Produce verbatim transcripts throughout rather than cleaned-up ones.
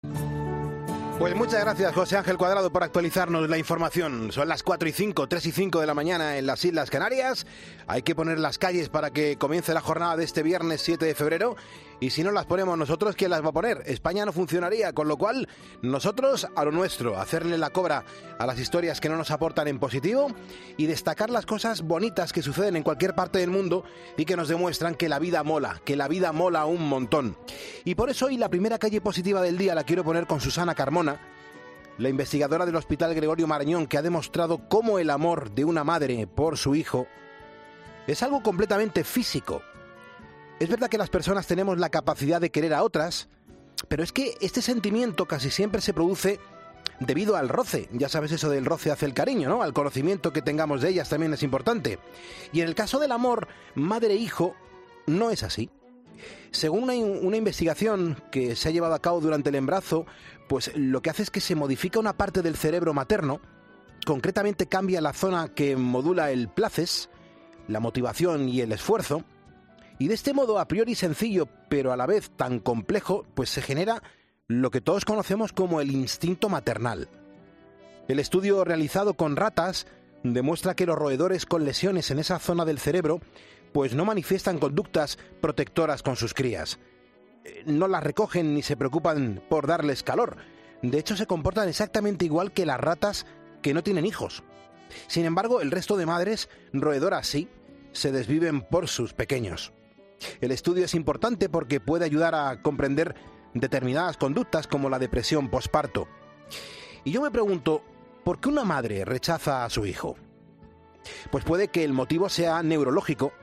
Pues muchas gracias, José Ángel Cuadrado, por actualizarnos la información. Son las cuatro y cinco, tres y cinco de la mañana en las Islas Canarias. Hay que poner las calles para que comience la jornada de este viernes siete de febrero. Y si no las ponemos nosotros, ¿quién las va a poner? España no funcionaría, con lo cual nosotros a lo nuestro, hacerle la cobra a las historias que no nos aportan en positivo y destacar las cosas bonitas que suceden en cualquier parte del mundo y que nos demuestran que la vida mola, que la vida mola un montón. Y por eso hoy la primera calle positiva del día la quiero poner con Susana Carmona, la investigadora del Hospital Gregorio Marañón, que ha demostrado cómo el amor de una madre por su hijo es algo completamente físico. Es verdad que las personas tenemos la capacidad de querer a otras, pero es que este sentimiento casi siempre se produce debido al roce. Ya sabes eso del roce hace el cariño, ¿no? Al conocimiento que tengamos de ellas también es importante. Y en el caso del amor madre-hijo, no es así. Según una, una investigación que se ha llevado a cabo durante el embarazo, pues lo que hace es que se modifica una parte del cerebro materno, concretamente cambia la zona que modula el placer, la motivación y el esfuerzo, y de este modo a priori sencillo, pero a la vez tan complejo, pues se genera lo que todos conocemos como el instinto maternal. El estudio realizado con ratas demuestra que los roedores con lesiones en esa zona del cerebro pues no manifiestan conductas protectoras con sus crías. No las recogen ni se preocupan por darles calor. De hecho, se comportan exactamente igual que las ratas que no tienen hijos. Sin embargo, el resto de madres roedoras sí, se desviven por sus pequeños. El estudio es importante porque puede ayudar a comprender determinadas conductas como la depresión posparto. Y yo me pregunto, ¿por qué una madre rechaza a su hijo? Pues puede que el motivo sea neurológico,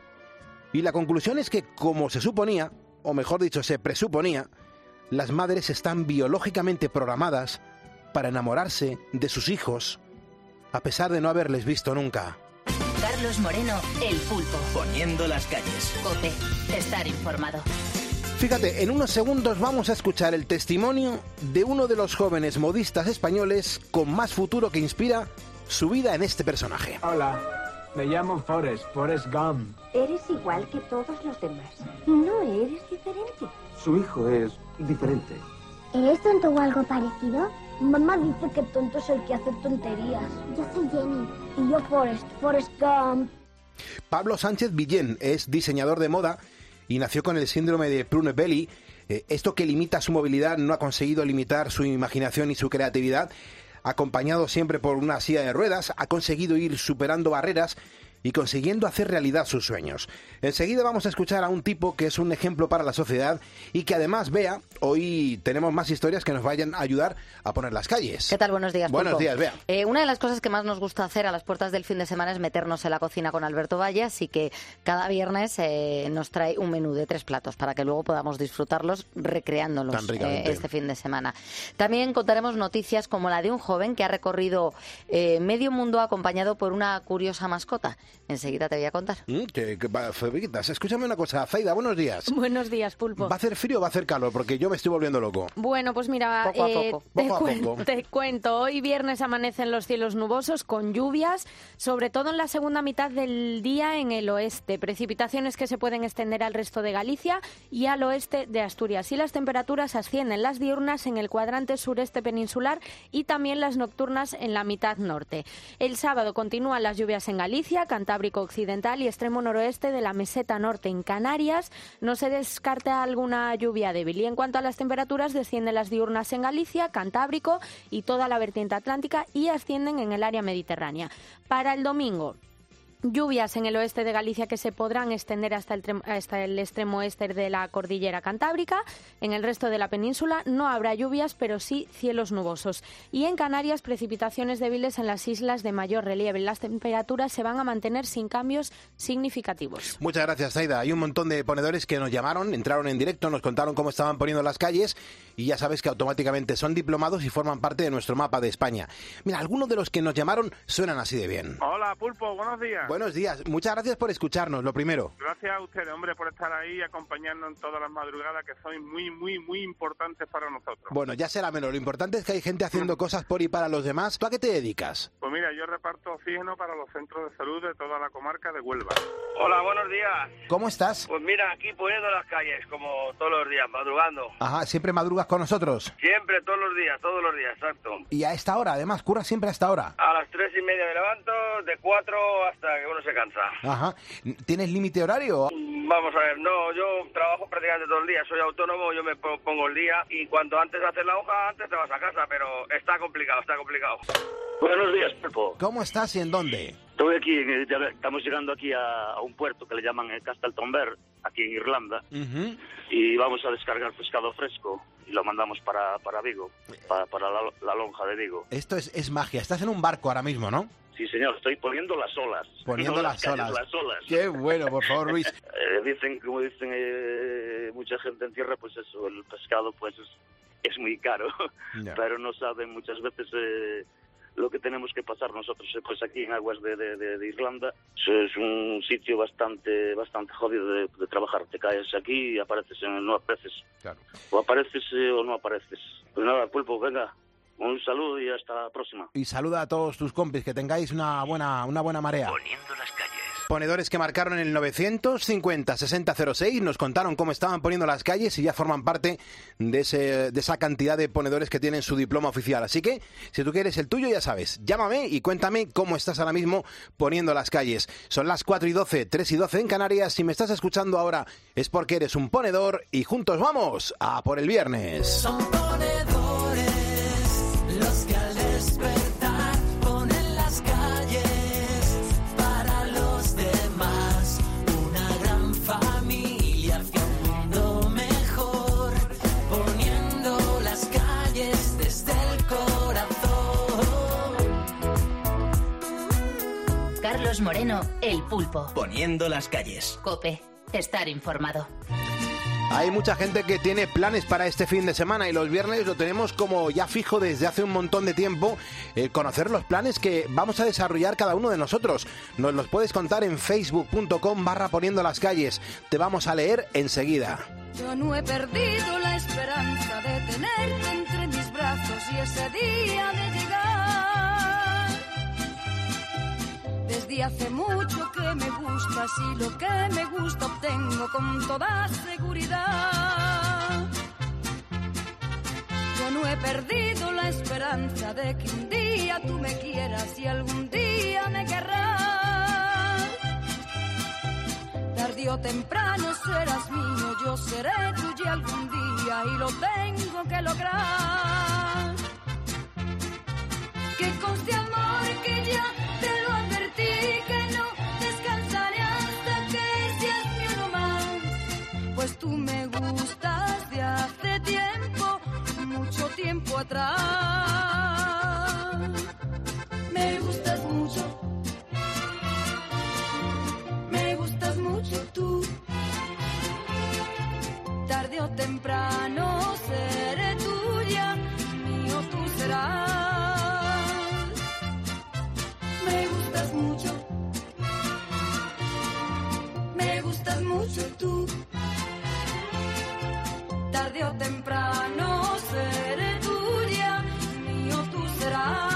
y la conclusión es que, como se suponía, o mejor dicho, se presuponía, las madres están biológicamente programadas para enamorarse de sus hijos, a pesar de no haberles visto nunca. Carlos Moreno, El Pulpo. Poniendo las calles. COPE. Estar informado. Fíjate, en unos segundos vamos a escuchar el testimonio de uno de los jóvenes modistas españoles con más futuro que inspira su vida en este personaje. Hola, me llamo Forrest, Forrest Gump. Eres igual que todos los demás. No eres diferente. Su hijo es diferente. ¿Eres tonto o algo parecido? Mamá dice que tonto es el que hace tonterías. Yo soy Jenny. Y yo Forrest, Forrest Gump. Pablo Sánchez Villén es diseñador de moda y nació con el síndrome de Prune Belly. Eh, esto que limita su movilidad no ha conseguido limitar su imaginación y su creatividad. Acompañado siempre por una silla de ruedas, ha conseguido ir superando barreras y consiguiendo hacer realidad sus sueños. Enseguida vamos a escuchar a un tipo que es un ejemplo para la sociedad y que además, Bea, hoy tenemos más historias que nos vayan a ayudar a poner las calles. ¿Qué tal? Buenos días, Buenos Pulpo. días, Bea. Eh, una de las cosas que más nos gusta hacer a las puertas del fin de semana es meternos en la cocina con Alberto Valle, así que cada viernes eh, nos trae un menú de tres platos para que luego podamos disfrutarlos recreándolos eh, este fin de semana. También contaremos noticias como la de un joven que ha recorrido eh, medio mundo acompañado por una curiosa mascota. Enseguida te voy a contar. Mm, que, que, Fabriquitas, escúchame una cosa. Zaida, buenos días. Buenos días, Pulpo. ¿Va a hacer frío o va a hacer calor? Porque yo me estoy volviendo loco. Bueno, pues mira, poco a eh, poco. Te, Poco a cuen- poco. te cuento. Hoy viernes amanecen los cielos nubosos con lluvias, sobre todo en la segunda mitad del día en el oeste. Precipitaciones que se pueden extender al resto de Galicia y al oeste de Asturias. Y las temperaturas ascienden, las diurnas en el cuadrante sureste peninsular y también las nocturnas en la mitad norte. El sábado continúan las lluvias en Galicia, Cantábrico Occidental y extremo noroeste de la meseta norte. En Canarias no se descarta alguna lluvia débil. Y en cuanto a las temperaturas, descienden las diurnas en Galicia, Cantábrico y toda la vertiente atlántica y ascienden en el área mediterránea. Para el domingo, lluvias en el oeste de Galicia que se podrán extender hasta el, hasta el extremo este de la cordillera cantábrica. En el resto de la península no habrá lluvias, pero sí cielos nubosos. Y en Canarias, precipitaciones débiles en las islas de mayor relieve. Las temperaturas se van a mantener sin cambios significativos. Muchas gracias, Zaida. Hay un montón de ponedores que nos llamaron, entraron en directo, nos contaron cómo estaban poniendo las calles y ya sabes que automáticamente son diplomados y forman parte de nuestro mapa de España. Mira, algunos de los que nos llamaron suenan así de bien. Hola, Pulpo, buenos días. Buenos días. Muchas gracias por escucharnos, lo primero. Gracias a ustedes, hombre, por estar ahí y acompañarnos en todas las madrugadas que son muy, muy, muy importantes para nosotros. Bueno, ya será menos. Lo importante es que hay gente haciendo cosas por y para los demás. ¿Tú a qué te dedicas? Pues mira, yo reparto oxígeno para los centros de salud de toda la comarca de Huelva. Hola, buenos días. ¿Cómo estás? Pues mira, aquí poniendo las calles, como todos los días, madrugando. Ajá, ¿siempre madrugas con nosotros? Siempre, todos los días, todos los días, exacto. Y a esta hora, además, curras siempre a esta hora. A las tres y media me levanto, de cuatro hasta que uno se cansa. Ajá. ¿Tienes límite horario? Vamos a ver, no, yo trabajo prácticamente todo el día, soy autónomo, yo me pongo el día y cuando antes haces la hoja, antes te vas a casa, pero está complicado, está complicado. Buenos días, Pepo. ¿Cómo estás y en dónde? Estoy aquí, estamos llegando aquí a, a un puerto que le llaman Casteltomber, aquí en Irlanda, uh-huh. y vamos a descargar pescado fresco y lo mandamos para, para Vigo, para, para la, la lonja de Vigo. Esto es, es magia, estás en un barco ahora mismo, ¿no? Sí, señor, estoy poniendo las olas. Poniendo no las, las, olas. las olas. Qué bueno, por favor, Luis. eh, dicen, como dicen eh, mucha gente en tierra, pues eso, el pescado pues es, es muy caro, yeah. pero no saben muchas veces eh, lo que tenemos que pasar nosotros pues aquí en aguas de, de, de, de Irlanda. Es un sitio bastante bastante jodido de, de trabajar. Te caes aquí y apareces, en, no apareces. Claro. O apareces eh, o no apareces. Pues nada, Pulpo, venga. Un saludo y hasta la próxima. Y saluda a todos tus compis, que tengáis una buena una buena marea. Poniendo las calles. Ponedores que marcaron en el novecientos cincuenta sesenta cero seis, nos contaron cómo estaban poniendo las calles y ya forman parte de, ese, de esa cantidad de ponedores que tienen su diploma oficial. Así que, si tú quieres el tuyo, ya sabes, llámame y cuéntame cómo estás ahora mismo poniendo las calles. Son las cuatro y doce, tres y doce en Canarias. Si me estás escuchando ahora es porque eres un ponedor y juntos vamos a por el viernes. Son ponedores los que al despertar ponen las calles para los demás, una gran familia hacia un mundo mejor, poniendo las calles desde el corazón. Carlos Moreno, El Pulpo. Poniendo las calles. COPE, estar informado. Hay mucha gente que tiene planes para este fin de semana y los viernes lo tenemos como ya fijo desde hace un montón de tiempo, eh, conocer los planes que vamos a desarrollar cada uno de nosotros. Nos los puedes contar en facebook.com barra poniendo las calles. Te vamos a leer enseguida. Yo no he perdido la esperanza de tenerte entre mis brazos y ese día de llegar. Desde hace mucho que me gustas y lo que me gusta obtengo con toda seguridad. Yo no he perdido la esperanza de que un día tú me quieras y algún día me querrás. Tarde o temprano serás mío, yo seré tuya algún día y lo tengo que lograr. Que conste amor que ya te lo advertí, que no descansaré hasta que seas mío no más. Pues tú me gustas de hace tiempo, mucho tiempo atrás. Me gustas mucho, me gustas mucho tú. Tarde o temprano seré tuya, mío tú serás. Me gustas mucho, me gustas mucho tú. Tarde o temprano seré tuya, mío tú serás.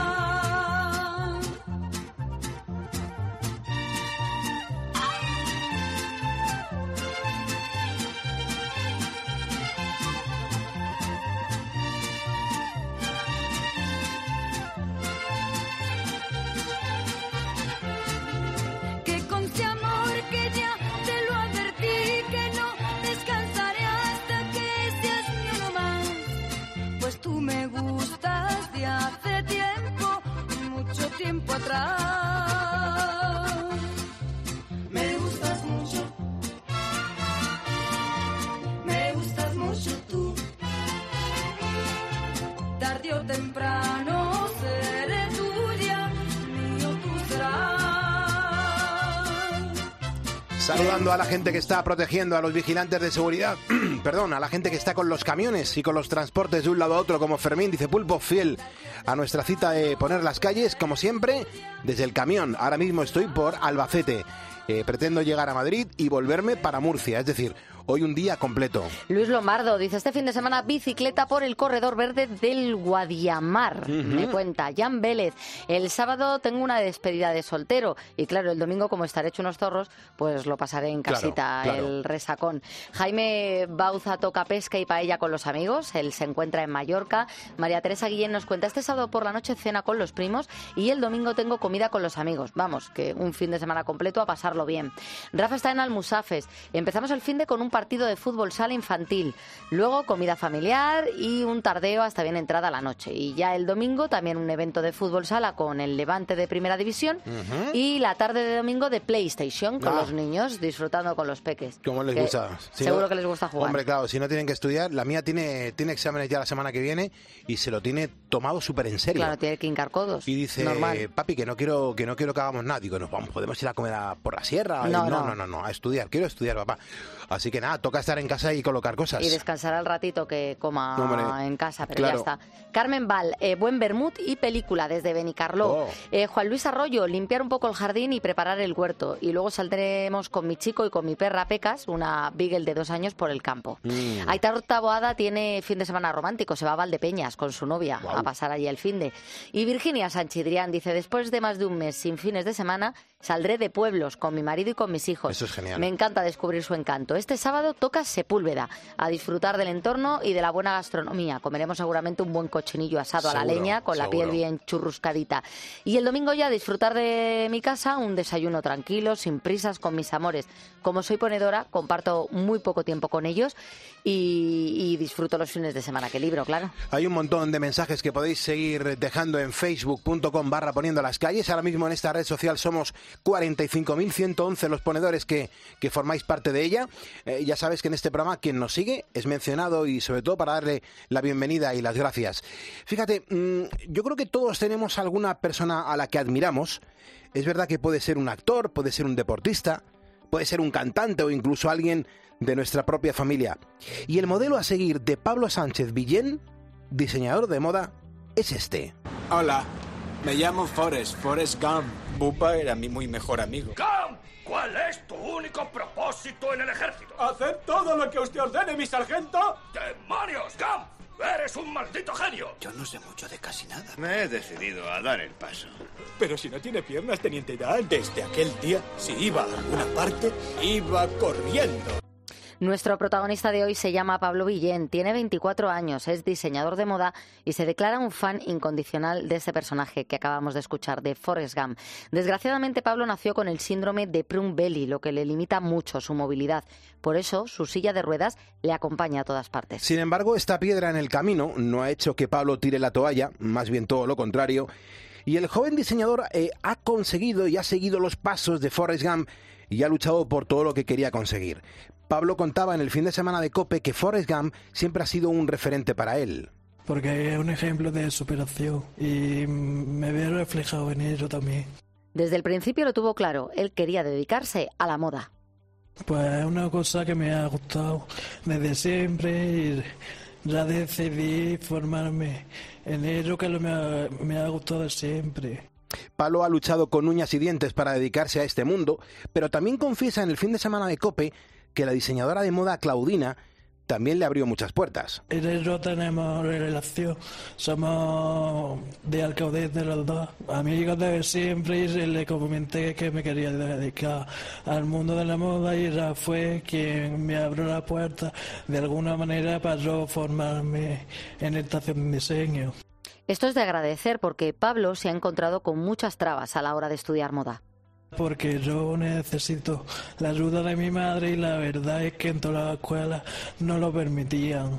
Tiempo atrás. Me gustas mucho, me gustas mucho tú. Tarde o temprano seré tuya, mío tú serás. Saludando a la gente que está protegiendo, a los vigilantes de seguridad, perdón, a la gente que está con los camiones y con los transportes de un lado a otro, como Fermín, dice Pulpo, fiel a nuestra cita de poner las calles, como siempre, desde el camión. Ahora mismo estoy por Albacete. Eh, pretendo llegar a Madrid y volverme para Murcia, es decir, hoy un día completo. Luis Lombardo dice, este fin de semana bicicleta por el corredor verde del Guadiamar. Uh-huh. Me cuenta Jan Vélez, el sábado tengo una despedida de soltero y claro, el domingo como estaré hecho unos zorros, pues lo pasaré en casita, claro, claro. El resacón. Jaime Bauza toca pesca y paella con los amigos, él se encuentra en Mallorca. María Teresa Guillén nos cuenta, este sábado por la noche cena con los primos y el domingo tengo comida con los amigos. Vamos, que un fin de semana completo a pasarlo bien. Rafa está en Almusafes, empezamos el fin de con un partido de fútbol sala infantil, luego comida familiar y un tardeo hasta bien entrada la noche. Y ya el domingo también un evento de fútbol sala con el Levante de Primera División uh-huh. y la tarde de domingo de PlayStation con ah. los niños, disfrutando con los peques. ¿Cómo les gusta? Si seguro no, que les gusta jugar. Hombre, claro, si no tienen que estudiar, la mía tiene, tiene exámenes ya la semana que viene y se lo tiene tomado súper en serio. Claro, tiene que hincar codos. Y dice, normal. Papi, que no quiero que no quiero que hagamos nada. Digo, nos vamos, podemos ir a comer a, por la sierra. No, no, no, no, no, no, a estudiar, quiero estudiar, papá. Así que nada, toca estar en casa y colocar cosas. Y descansar al ratito que coma Hombre, en casa, pero claro. ya está. Carmen Val, eh, buen vermut y película desde Benicarló. Oh. Eh, Juan Luis Arroyo, limpiar un poco el jardín y preparar el huerto. Y luego saldremos con mi chico y con mi perra Pecas, una beagle de dos años, por el campo. Mm. Aitor Taboada tiene fin de semana romántico, se va a Valdepeñas con su novia wow. a pasar allí el finde. Y Virginia Sanchidrián dice, después de más de un mes sin fines de semana, saldré de pueblos con mi marido y con mis hijos. Eso es genial. Me encanta descubrir su encanto. Este sábado toca Sepúlveda, a disfrutar del entorno y de la buena gastronomía. Comeremos seguramente un buen cochinillo asado seguro, a la leña, con seguro. la piel bien churruscadita. Y el domingo ya disfrutar de mi casa, un desayuno tranquilo, sin prisas, con mis amores. Como soy ponedora, comparto muy poco tiempo con ellos y, y disfruto los fines de semana que libro, claro. Hay un montón de mensajes que podéis seguir dejando en facebook punto com barra poniendo las calles. Ahora mismo en esta red social somos cuarenta y cinco mil ciento once los ponedores que, que formáis parte de ella. Eh, ya sabes que en este programa quien nos sigue es mencionado y sobre todo para darle la bienvenida y las gracias. Fíjate, mmm, yo creo que todos tenemos alguna persona a la que admiramos. Es verdad que puede ser un actor, puede ser un deportista, puede ser un cantante o incluso alguien de nuestra propia familia. Y el modelo a seguir de Pablo Sánchez Villén, diseñador de moda, es este. Hola, me llamo Forrest, Forrest Gump. Bupa era mi muy mejor amigo. ¡Gump! ¿Cuál es tu único propósito en el ejército? ¡Hacer todo lo que usted ordene, mi sargento! ¡Demonios, Gump! ¡Eres un maldito genio! Yo no sé mucho de casi nada. Me he decidido a dar el paso. Pero si no tiene piernas, teniente Dan, desde aquel día, si iba a alguna parte, iba corriendo. Nuestro protagonista de hoy se llama Pablo Villén, tiene veinticuatro años, es diseñador de moda y se declara un fan incondicional de ese personaje que acabamos de escuchar, de Forrest Gump. Desgraciadamente, Pablo nació con el síndrome de Plum Belly, lo que le limita mucho su movilidad. Por eso, su silla de ruedas le acompaña a todas partes. Sin embargo, esta piedra en el camino no ha hecho que Pablo tire la toalla, más bien todo lo contrario. Y el joven diseñador eh, ha conseguido y ha seguido los pasos de Forrest Gump y ha luchado por todo lo que quería conseguir. Pablo contaba en el fin de semana de COPE que Forrest Gump siempre ha sido un referente para él. Porque es un ejemplo de superación y me veo reflejado en ello también. Desde el principio lo tuvo claro, él quería dedicarse a la moda. Pues es una cosa que me ha gustado desde siempre y ya decidí formarme en ello que me ha, me ha gustado siempre. Pablo ha luchado con uñas y dientes para dedicarse a este mundo, pero también confiesa en el fin de semana de COPE que la diseñadora de moda Claudina también le abrió muchas puertas. En ello tenemos relación, somos de Alcaudete de los dos, amigos de siempre, y le comenté que me quería dedicar al mundo de la moda y ella fue quien me abrió la puerta de alguna manera para yo formarme en estación de diseño. Esto es de agradecer porque Pablo se ha encontrado con muchas trabas a la hora de estudiar moda. Porque yo necesito la ayuda de mi madre y la verdad es que en todas las escuelas no lo permitían.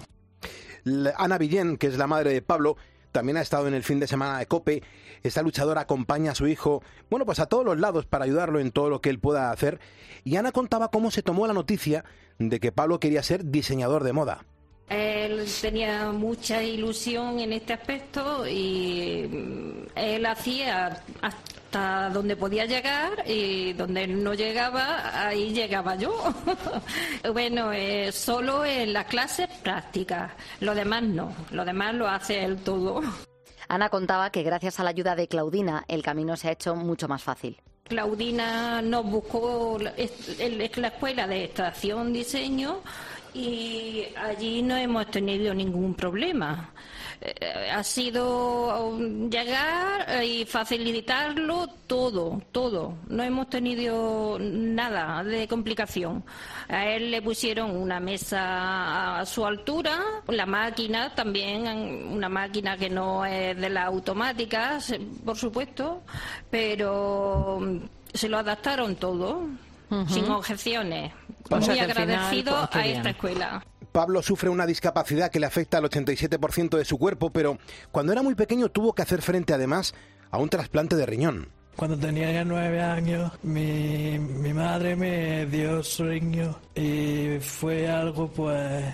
Ana Villén, que es la madre de Pablo, también ha estado en el fin de semana de COPE. Esta luchadora acompaña a su hijo, bueno, pues a todos los lados para ayudarlo en todo lo que él pueda hacer. Y Ana contaba cómo se tomó la noticia de que Pablo quería ser diseñador de moda. Él tenía mucha ilusión en este aspecto y él hacía hasta donde podía llegar, y donde no llegaba, ahí llegaba yo. Bueno, eh, solo en las clases prácticas, lo demás no, lo demás lo hace él todo. Ana contaba que gracias a la ayuda de Claudina el camino se ha hecho mucho más fácil. Claudina nos buscó en la escuela de extracción diseño y allí no hemos tenido ningún problema. Eh, ha sido llegar y facilitarlo todo, todo. No hemos tenido nada de complicación. A él le pusieron una mesa a su altura, la máquina también, una máquina que no es de las automáticas, por supuesto, pero se lo adaptaron todo, uh-huh. sin objeciones. O sea, muy agradecido final, pues, a esta escuela. Pablo sufre una discapacidad que le afecta al ochenta y siete por ciento de su cuerpo, pero cuando era muy pequeño tuvo que hacer frente además a un trasplante de riñón. Cuando tenía ya nueve años, mi, mi madre me dio su riñón y fue algo pues...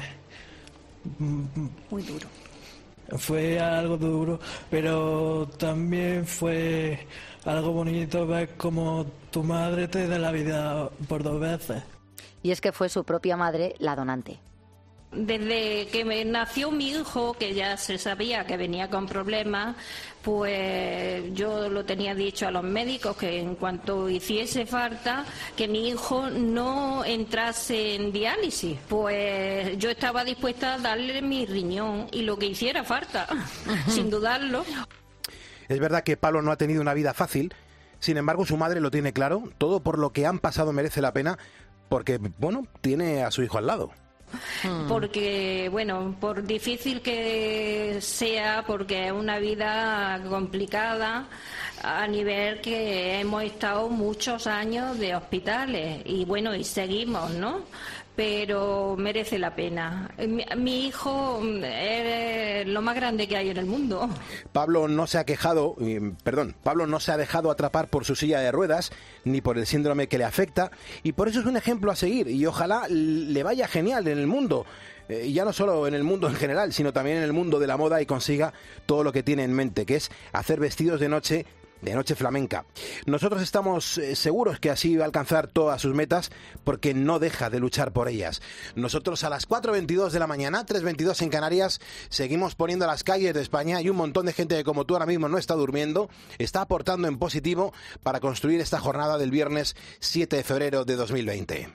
muy duro. Fue algo duro, pero también fue algo bonito ver cómo tu madre te da la vida por dos veces. Y es que fue su propia madre la donante. Desde que me nació mi hijo, que ya se sabía que venía con problemas, pues yo lo tenía dicho a los médicos que en cuanto hiciese falta, que mi hijo no entrase en diálisis. Pues yo estaba dispuesta a darle mi riñón y lo que hiciera falta, sin dudarlo. Es verdad que Pablo no ha tenido una vida fácil, sin embargo su madre lo tiene claro, todo por lo que han pasado merece la pena, porque, bueno, tiene a su hijo al lado. Porque, bueno, por difícil que sea, porque es una vida complicada a nivel que hemos estado muchos años de hospitales y, bueno, y seguimos, ¿no? Pero merece la pena. Mi, mi hijo es lo más grande que hay en el mundo. Pablo no se ha quejado, eh, perdón, Pablo no se ha dejado atrapar por su silla de ruedas ni por el síndrome que le afecta y por eso es un ejemplo a seguir y ojalá le vaya genial en el mundo. Eh, y ya no solo en el mundo en general, sino también en el mundo de la moda y consiga todo lo que tiene en mente, que es hacer vestidos de noche de noche flamenca. Nosotros estamos eh, seguros que así va a alcanzar todas sus metas porque no deja de luchar por ellas. Nosotros a las cuatro veintidós de la mañana, tres veintidós en Canarias, seguimos poniendo las calles de España y un montón de gente que como tú ahora mismo no está durmiendo, está aportando en positivo para construir esta jornada del viernes siete de febrero de dos mil veinte.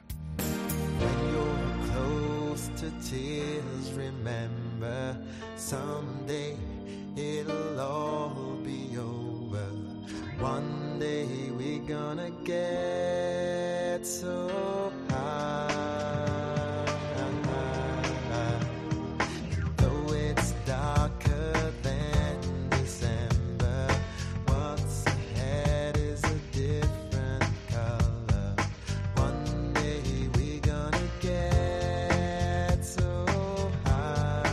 One day we're gonna get so high. Though it's darker than December, what's ahead is a different color. One day we're gonna get so high.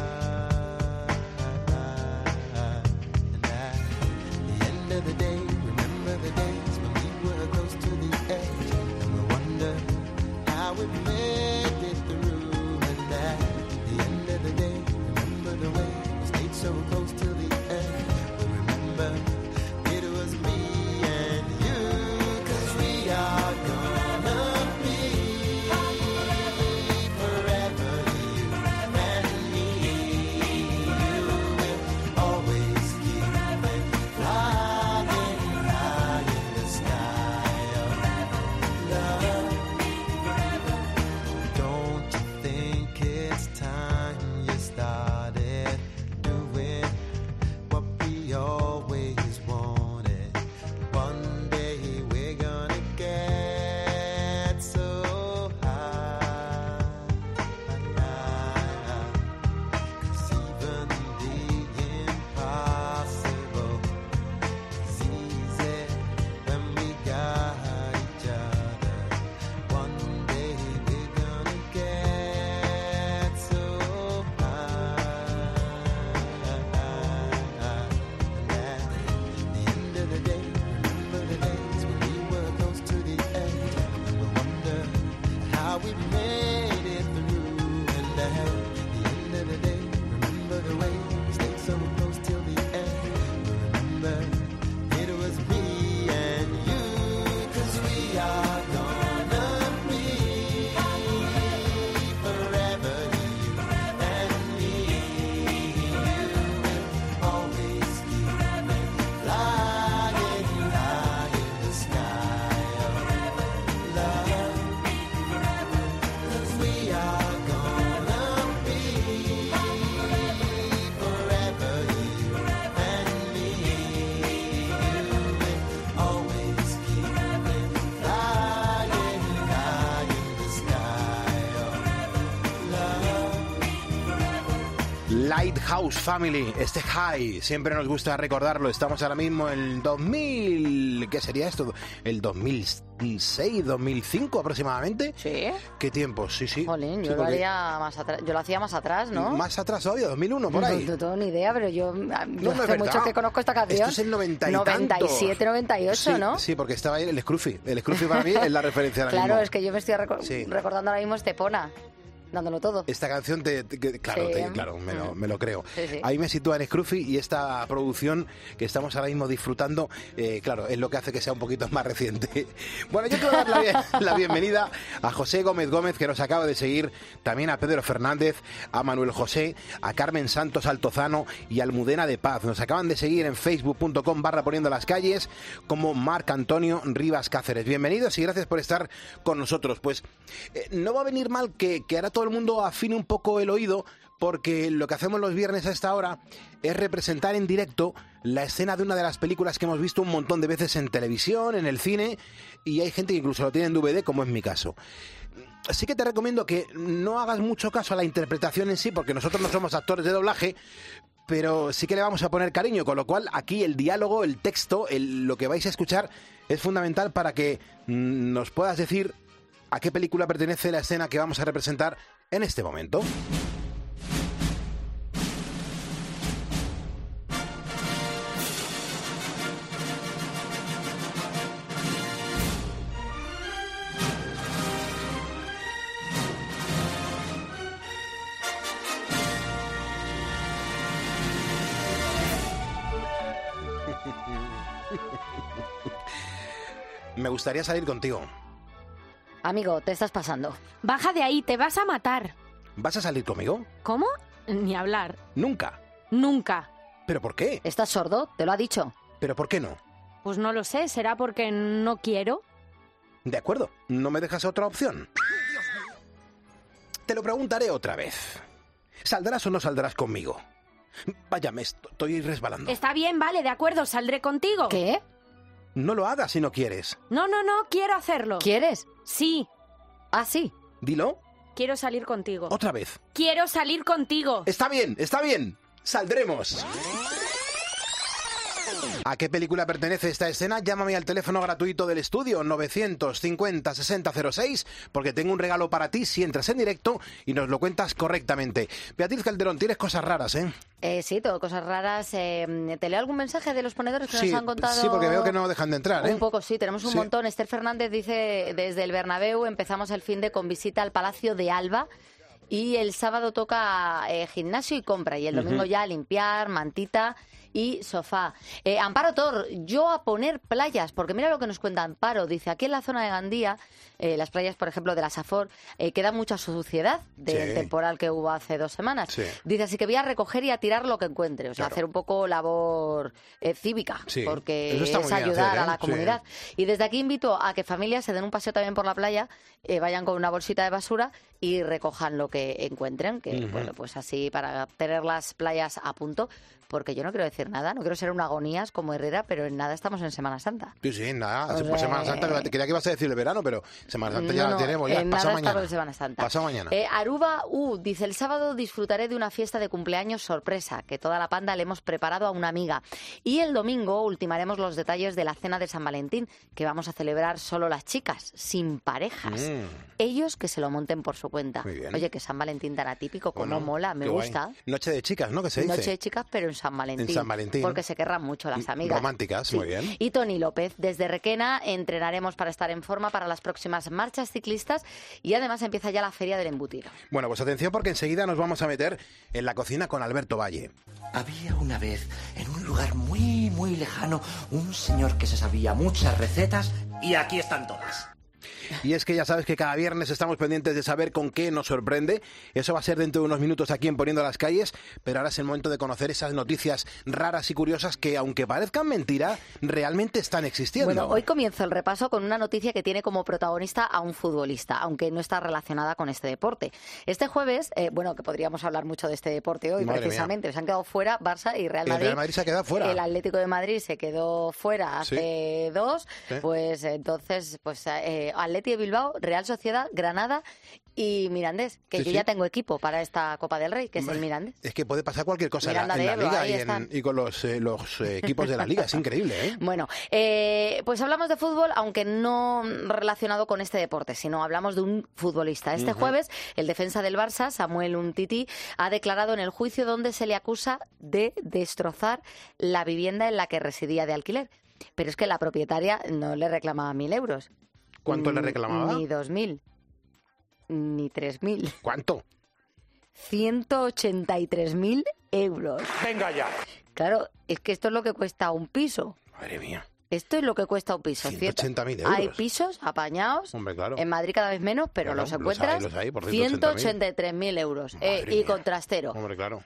And at the end of the day, the days when we were close to the edge, and we wonder how we made it through. And at the end of the day, remember the way we stayed so close to the edge. We remember it was me and you, 'cause we are gonna be forever you and me. You will always keep flying. Lighthouse Family, este high, siempre nos gusta recordarlo. Estamos ahora mismo en el dos mil, ¿qué sería esto? El dos mil seis, dos mil cinco aproximadamente. ¿Sí? ¿Qué tiempo? Sí, sí. Jolín, yo Sí, lo porque- haría más atrás, yo lo hacía más atrás, ¿no? Más atrás todavía, dos mil uno, por ahí. No, no tengo ni idea, pero yo, yo no hace es verdad. mucho que conozco esta canción. Esto es el noventa y noventa y siete, tantos. noventa y ocho, Sí, ¿no? sí, porque estaba ahí el Scruffy. El Scruffy para mí es la referencia ahora Claro, mismo. es que yo me estoy reco- Sí. recordando ahora mismo Estepona, dándolo todo. Esta canción, te, te- que- claro, Sí. te- claro me, lo, me lo creo. Sí, sí. Ahí me sitúa en Scruffy y esta producción que estamos ahora mismo disfrutando, eh, claro, es lo que hace que sea un poquito más reciente. Bueno, yo quiero dar la, bien- la bienvenida a José Gómez Gómez, que nos acaba de seguir, también a Pedro Fernández, a Manuel José, a Carmen Santos Altozano y a Almudena de Paz. Nos acaban de seguir en facebook punto com barra poniendo las calles, como Marc Antonio Rivas Cáceres. Bienvenidos y gracias por estar con nosotros. Pues eh, no va a venir mal que, que ahora todo el mundo afine un poco el oído, porque lo que hacemos los viernes a esta hora es representar en directo la escena de una de las películas que hemos visto un montón de veces en televisión, en el cine, y hay gente que incluso lo tiene en D V D, como es mi caso. Así que te recomiendo que no hagas mucho caso a la interpretación en sí, porque nosotros no somos actores de doblaje, pero sí que le vamos a poner cariño, con lo cual aquí el diálogo, el texto, el- lo que vais a escuchar es fundamental para que mm, nos puedas decir a qué película pertenece la escena que vamos a representar en este momento. Me gustaría salir contigo. Amigo, te estás pasando. Baja de ahí, te vas a matar. ¿Vas a salir conmigo? ¿Cómo? Ni hablar. Nunca. Nunca. ¿Pero por qué? ¿Estás sordo? Te lo ha dicho. ¿Pero por qué no? Pues no lo sé, será porque no quiero. De acuerdo, ¿no me dejas otra opción? Te lo preguntaré otra vez. ¿Saldrás o no saldrás conmigo? Vaya, me est- estoy resbalando. Está bien, vale, de acuerdo, saldré contigo. ¿Qué? No lo hagas si no quieres. No, no, no, quiero hacerlo. ¿Quieres? Sí, Ah, sí. Dilo quiero salir contigo. otra vez. Quiero salir contigo. Está bien, está bien. Saldremos. ¿A qué película pertenece esta escena? Llámame al teléfono gratuito del estudio novecientos cincuenta sesenta cero seis, porque tengo un regalo para ti si entras en directo y nos lo cuentas correctamente. Beatriz Calderón, tienes cosas raras, ¿eh? Eh, sí, todo cosas raras. Eh, ¿Te leo algún mensaje de los ponedores que Sí, nos han contado? sí, porque veo que no dejan de entrar, ¿eh? Un poco, sí, tenemos un Sí. montón. Esther Fernández dice, desde el Bernabéu empezamos el fin de con visita al Palacio de Alba y el sábado toca eh, gimnasio y compra y el domingo Ujú. ya limpiar, mantita y sofá. Eh, Amparo Tor, yo a poner playas, porque mira lo que nos cuenta Amparo. Dice, aquí en la zona de Gandía, eh, las playas, por ejemplo, de la Safor, eh, queda mucha suciedad del Sí. temporal que hubo hace dos semanas. Sí. Dice, así que voy a recoger y a tirar lo que encuentre. O sea, Claro. hacer un poco labor eh, cívica, Sí, porque eso está es muy bien ayudar hacer, ¿eh? a la Sí. comunidad. Y desde aquí invito a que familias se den un paseo también por la playa, eh, vayan con una bolsita de basura y recojan lo que encuentren, que Ujú. bueno, pues así para tener las playas a punto, porque yo no quiero decir nada, no quiero ser una agonías como Herrera, pero en nada estamos en Semana Santa. Sí, sí, nada. O Por sea, Semana Santa, eh, creía que ibas a decir el verano, pero Semana Santa ya No, la no, tenemos, ya. en Pasado nada mañana. estamos en Semana Santa. Pasado mañana. Eh, Aruba U dice, el sábado disfrutaré de una fiesta de cumpleaños sorpresa que toda la panda le hemos preparado a una amiga. Y el domingo ultimaremos los detalles de la cena de San Valentín, que vamos a celebrar solo las chicas, sin parejas. Mm. Ellos que se lo monten por su cuenta. Muy bien. Oye, que San Valentín tan atípico, como Bueno, mola, me qué guay. gusta. Noche de chicas, ¿no? Que se dice. Noche de chicas, pero en San Valentín. En San Valentín. Porque se querrán mucho las amigas. Románticas, Sí. muy bien. Y Tony López, desde Requena entrenaremos para estar en forma para las próximas marchas ciclistas y además empieza ya la Feria del Embutido. Bueno, pues atención porque enseguida nos vamos a meter en la cocina con Alberto Valle. Había una vez, en un lugar muy, muy lejano, un señor que se sabía muchas recetas y aquí están todas. Y es que ya sabes que cada viernes estamos pendientes de saber con qué nos sorprende. Eso va a ser dentro de unos minutos aquí en Poniendo las Calles, pero ahora es el momento de conocer esas noticias raras y curiosas que, aunque parezcan mentira, realmente están existiendo. Bueno, hoy comienzo el repaso con una noticia que tiene como protagonista a un futbolista, aunque no está relacionada con este deporte. Este jueves, eh, bueno, que podríamos hablar mucho de este deporte hoy, Madre precisamente, mía. se han quedado fuera Barça y Real El Madrid. Real Madrid se ha quedado fuera. El Atlético de Madrid se quedó fuera hace Sí. dos, Sí. pues entonces, pues eh, Atleti de Bilbao, Real Sociedad, Granada y Mirandés, que Sí, yo sí. ya tengo equipo para esta Copa del Rey, que es el Hombre, Mirandés. Es que puede pasar cualquier cosa en la, Miranda en la de Ebro, liga ahí y, en- están. y con los, eh, los eh, equipos de la liga. Es increíble, ¿eh? Bueno, eh, pues hablamos de fútbol, aunque no relacionado con este deporte, sino hablamos de un futbolista. Este Ujú. jueves, el defensa del Barça, Samuel Umtiti, ha declarado en el juicio donde se le acusa de destrozar la vivienda en la que residía de alquiler. Pero es que la propietaria no le reclamaba mil euros. ¿Cuánto le Mm, reclamaba? Ni dos mil. Ni tres mil. ¿Cuánto? ciento ochenta y tres mil euros. Venga ya. Claro, es que esto es lo que cuesta un piso. Madre mía. Esto es lo que cuesta un piso. ciento ochenta mil euros. Hay pisos apañados. Hombre, claro. En Madrid cada vez menos, pero Claro, los los encuentras hay, los hay por ciento ochenta y tres mil euros. Eh, Madre y mía. con trastero. Hombre, claro.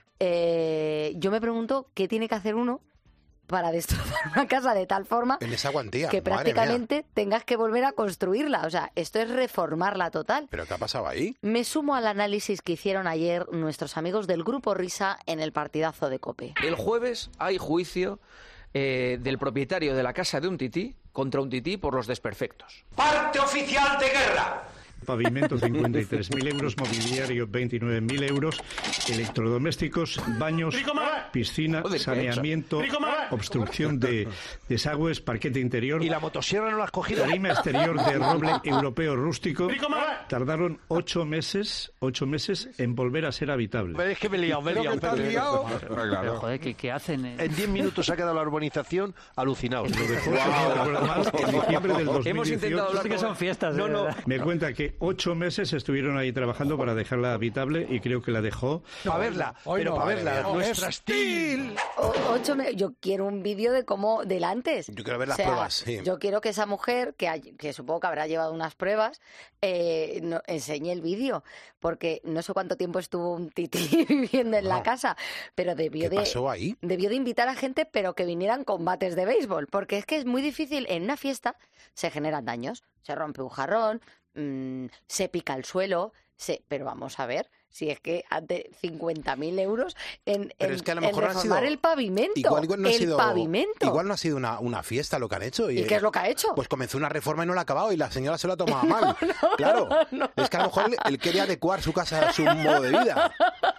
Eh, yo me pregunto qué tiene que hacer uno para destrozar una casa de tal forma En esa cuantía. que madre mía. prácticamente tengas que volver a construirla. O sea, esto es reformarla total. ¿Pero qué ha pasado ahí? Me sumo al análisis que hicieron ayer nuestros amigos del Grupo Risa en el partidazo de COPE. El jueves hay juicio eh, del propietario de la casa de Umtiti contra Umtiti por los desperfectos. Parte oficial de guerra. Pavimento cincuenta y tres mil euros, mobiliario veintinueve mil euros, electrodomésticos, baños, piscina, Joder, ¿qué ha saneamiento, hecho? obstrucción de desagües, parquete interior. ¿Y la motosierra no la has cogido? Tarima exterior de roble europeo rústico. Rico más. Tardaron ocho meses, ocho meses en volver a ser habitable. Es que me he liado, me he Pero liado. que te has liado. Pero, joder, ¿qué, qué hacen? En diez minutos se ha quedado la urbanización alucinado. Lo dejó, si no recuerdo mal, en diciembre del dos mil dieciocho. Hemos intentado hablar que son fiestas. No, de no. verdad. Me cuenta que ocho meses estuvieron ahí trabajando para dejarla habitable y creo que la dejó. Para verla, pero para verla, nuestra Steel. O- ocho me- yo quiero un vídeo de cómo del antes. Yo quiero ver las O sea, pruebas, sí. Yo quiero que esa mujer, que, hay- que supongo que habrá llevado unas pruebas, eh, no- enseñe el vídeo, porque no sé cuánto tiempo estuvo un tití viviendo en la No. casa, pero debió ¿Qué de pasó ahí? debió de invitar a gente, pero que vinieran con bates de béisbol, porque es que es muy difícil. En una fiesta se generan daños, se rompe un jarrón, mm, se pica el suelo, se, pero vamos a ver. Si es que ante cincuenta mil euros en, Pero en- es que a lo en mejor no ha reformar sido- el pavimento. Igual, igual no ha el sido, pavimento. igual no ha sido una, una fiesta lo que han hecho. ¿Y qué es lo que ha hecho? Pues comenzó una reforma y no la ha acabado y la señora se lo ha tomado mal. Claro. Es que a lo mejor él, él quería adecuar su casa a su modo de vida.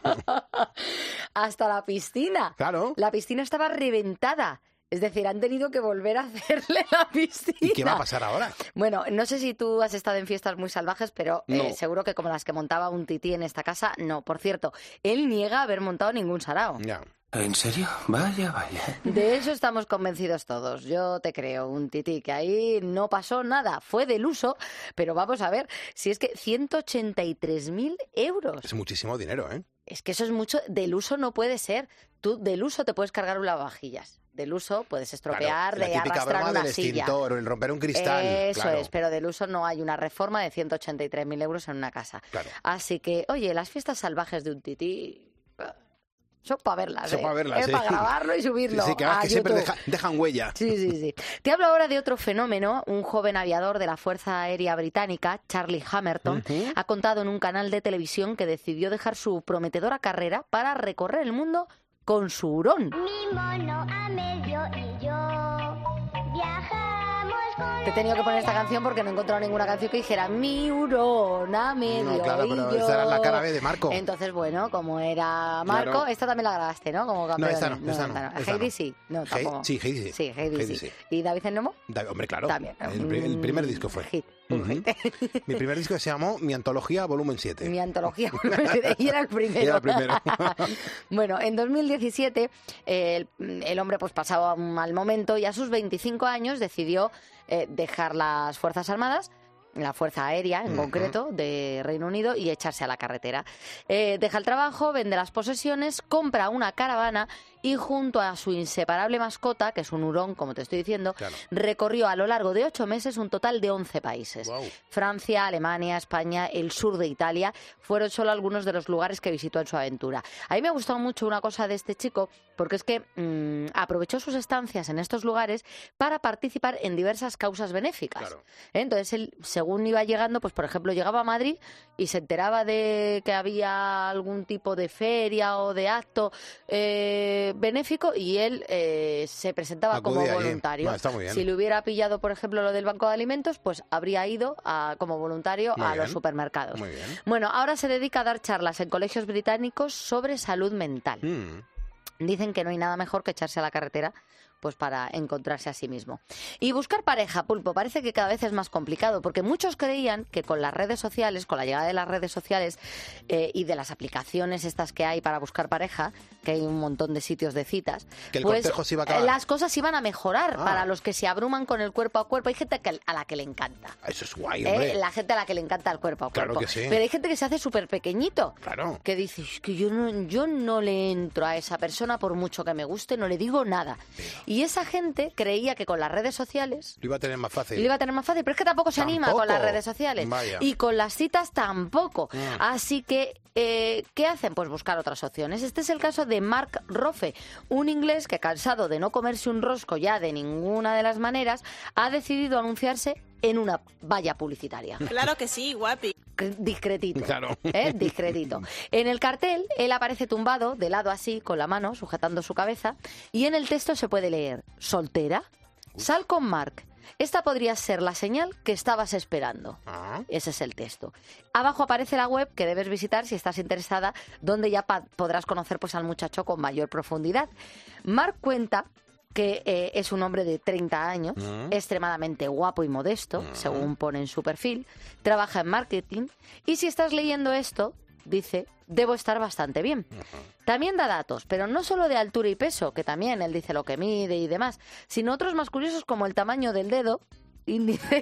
Hasta la piscina. Claro. La piscina estaba reventada. Es decir, han tenido que volver a hacerle la piscina. ¿Y qué va a pasar ahora? Bueno, no sé si tú has estado en fiestas muy salvajes, pero eh, No. seguro que como las que montaba un tití en esta casa, no. Por cierto, él niega haber montado ningún sarao. Ya. ¿En serio? Vaya, vaya. De eso estamos convencidos todos. Yo te creo, un tití, que ahí no pasó nada. Fue del uso, pero vamos a ver, si es que ciento ochenta y tres mil euros. Es muchísimo dinero, ¿eh? Es que eso es mucho. Del uso no puede ser. Tú del uso te puedes cargar un lavavajillas. Del uso puedes estropear, Claro, la de típica arrastrar broma una del silla. extintor o el romper un cristal. Eso claro. es, pero del uso no hay una reforma de ciento ochenta y tres mil euros en una casa. Claro. Así que, oye, las fiestas salvajes de un tití eh, son para verlas. Son ¿eh? pa' verlas, Es sí. para grabarlo y subirlo. Sí, sí, que, además a que siempre YouTube. deja- dejan huella. Sí, sí, sí. Te hablo ahora de otro fenómeno. Un joven aviador de la Fuerza Aérea Británica, Charlie Hamilton, Ujú. ha contado en un canal de televisión que decidió dejar su prometedora carrera para recorrer el mundo con su hurón. Mi mono a medio y yo viajamos con Te he tenido que poner esta canción porque no he encontrado ninguna canción que dijera mi hurón a medio No, claro, y pero yo. esa era la cara B de Marco. Entonces, bueno, como era Marco, Claro. esta también la grabaste, ¿no? Como campeón. esta no, esta no, esta Heidi no. sí. No, Hei- tampoco. sí, Heidi sí. Sí, Heidi, Heidi sí. sí. ¿Y David el Nomo? Da- hombre, claro. También. El, pri- el primer disco fue. Hit. Ujú. Mi primer disco se llamó Mi Antología Volumen siete. Mi antología. y era el primero. Y era el primero. Bueno, en dos mil diecisiete el, el hombre pues pasaba un mal momento y a sus veinticinco años decidió eh, dejar las Fuerzas Armadas, la Fuerza Aérea en Ujú. concreto de Reino Unido, y echarse a la carretera. Eh, deja el trabajo, vende las posesiones, compra una caravana y junto a su inseparable mascota, que es un hurón, como te estoy diciendo, Claro. recorrió a lo largo de ocho meses un total de once países. Guau. Francia, Alemania, España, el sur de Italia fueron solo algunos de los lugares que visitó en su aventura. A mí me ha gustado mucho una cosa de este chico, porque es que mm, aprovechó sus estancias en estos lugares para participar en diversas causas benéficas. Claro. Entonces él, según según iba llegando, pues por ejemplo llegaba a Madrid y se enteraba de que había algún tipo de feria o de acto eh, benéfico y él eh, se presentaba Acudía como allí. voluntario. Ah, está muy bien. Si le hubiera pillado, por ejemplo, lo del Banco de Alimentos, pues habría ido a, como voluntario Muy a bien. los supermercados. Muy bien. Bueno, ahora se dedica a dar charlas en colegios británicos sobre salud mental. Mm. Dicen que no hay nada mejor que echarse a la carretera pues para encontrarse a sí mismo. Y buscar pareja, Pulpo, parece que cada vez es más complicado, porque muchos creían que con las redes sociales, con la llegada de las redes sociales eh, y de las aplicaciones estas que hay para buscar pareja, que hay un montón de sitios de citas, Que el pues cortejo se iba a acabar. las cosas iban a mejorar Ah. para los que se abruman con el cuerpo a cuerpo. Hay gente que, a la que le encanta. Eso es guay, ¿eh? hombre. La gente a la que le encanta el cuerpo a Claro cuerpo. que sí. Pero hay gente que se hace súper pequeñito. Claro. Que dice, "Es que yo no, yo no le entro a esa persona por mucho que me guste, no le digo nada". Y esa gente creía que con las redes sociales Lo iba a tener más fácil. lo iba a tener más fácil, pero es que tampoco se anima Tampoco. con las redes sociales. Vaya. Y con las citas tampoco. Mm. Así que, eh, ¿qué hacen? Pues buscar otras opciones. Este es el caso de Mark Rofe, un inglés que, cansado de no comerse un rosco ya de ninguna de las maneras, ha decidido anunciarse en una valla publicitaria. Claro que sí, guapi. Discretito. Claro. ¿eh? Discretito. En el cartel, él aparece tumbado, de lado así, con la mano, sujetando su cabeza, y en el texto se puede leer, ¿soltera? Sal con Mark. Esta podría ser la señal que estabas esperando. Ah. Ese es el texto. Abajo aparece la web que debes visitar si estás interesada, donde ya pa- podrás conocer pues, al muchacho con mayor profundidad. Mark cuenta que eh, es un hombre de treinta años, Mm. extremadamente guapo y modesto, según pone en su perfil, trabaja en marketing y si estás leyendo esto, dice, debo estar bastante bien. También da datos, pero no solo de altura y peso, que también él dice lo que mide y demás, sino otros más curiosos como el tamaño del dedo, índice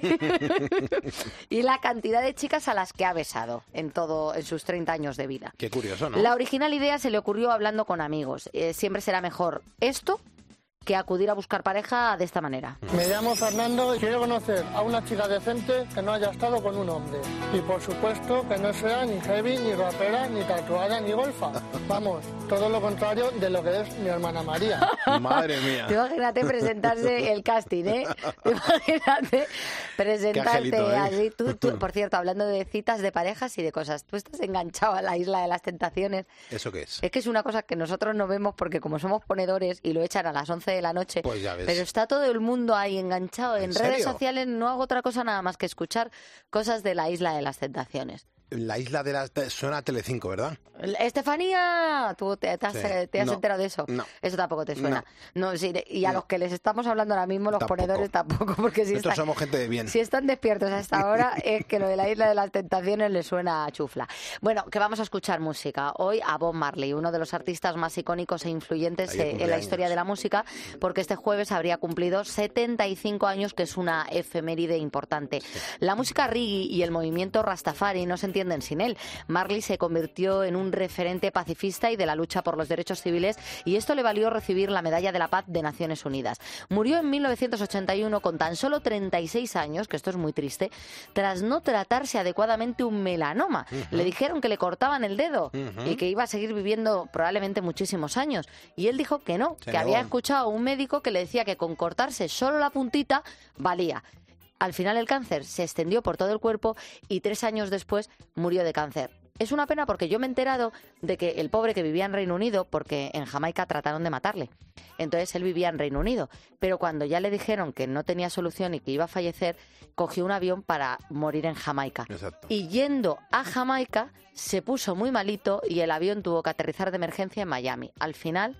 y la cantidad de chicas a las que ha besado en todo en sus treinta años de vida. Qué curioso, ¿no? La original idea se le ocurrió hablando con amigos. Eh, siempre será mejor esto que acudir a buscar pareja de esta manera. Me llamo Fernando y quiero conocer a una chica decente que no haya estado con un hombre. Y por supuesto que no sea ni heavy, ni rapera, ni tatuada, ni golfa. Vamos, todo lo contrario de lo que es mi hermana María. Madre mía. Te imagínate presentarse el casting, ¿eh? Te imagínate presentarte angelito, ¿eh? así. Tú, tú, por cierto, hablando de citas de parejas y de cosas, tú estás enganchado a la Isla de las Tentaciones. ¿Eso qué es? Es que es una cosa que nosotros no vemos porque como somos ponedores y lo echan a las once de la noche, Pues ya ves. pero está todo el mundo ahí enganchado. En, ¿En redes serio? sociales no hago otra cosa nada más que escuchar cosas de la Isla de las Tentaciones. La isla de las... Suena a Telecinco, ¿verdad? Estefanía, ¿tú te, te has, Sí. te has No. enterado de eso? No. Eso tampoco te suena. No. sí, de- y a los que les estamos hablando ahora mismo, los Tampoco. ponedores tampoco, porque si Nosotros están, somos gente de bien. si están despiertos a esta hora, es que lo de la Isla de las Tentaciones les suena a chufla. Bueno, que vamos a escuchar música. Hoy a Bob Marley, uno de los artistas más icónicos e influyentes Ayer eh, en la cumpleaños. historia de la música, porque este jueves habría cumplido setenta y cinco años, que es una efeméride importante. La música reggae y el movimiento Rastafari no se entienden sin él. Marley se convirtió en un referente pacifista y de la lucha por los derechos civiles, y esto le valió recibir la Medalla de la Paz de Naciones Unidas. Murió en mil novecientos ochenta y uno con tan solo treinta y seis años, que esto es muy triste, tras no tratarse adecuadamente un melanoma. Ujú. Le dijeron que le cortaban el dedo Ujú. y que iba a seguir viviendo probablemente muchísimos años. Y él dijo que no, Se que había negó. escuchado a un médico que le decía que con cortarse solo la puntita valía. Al final el cáncer se extendió por todo el cuerpo y tres años después murió de cáncer. Es una pena porque yo me he enterado de que el pobre que vivía en Reino Unido, porque en Jamaica trataron de matarle. Entonces él vivía en Reino Unido. Pero cuando ya le dijeron que no tenía solución y que iba a fallecer, cogió un avión para morir en Jamaica. Exacto. Y yendo a Jamaica se puso muy malito y el avión tuvo que aterrizar de emergencia en Miami. Al final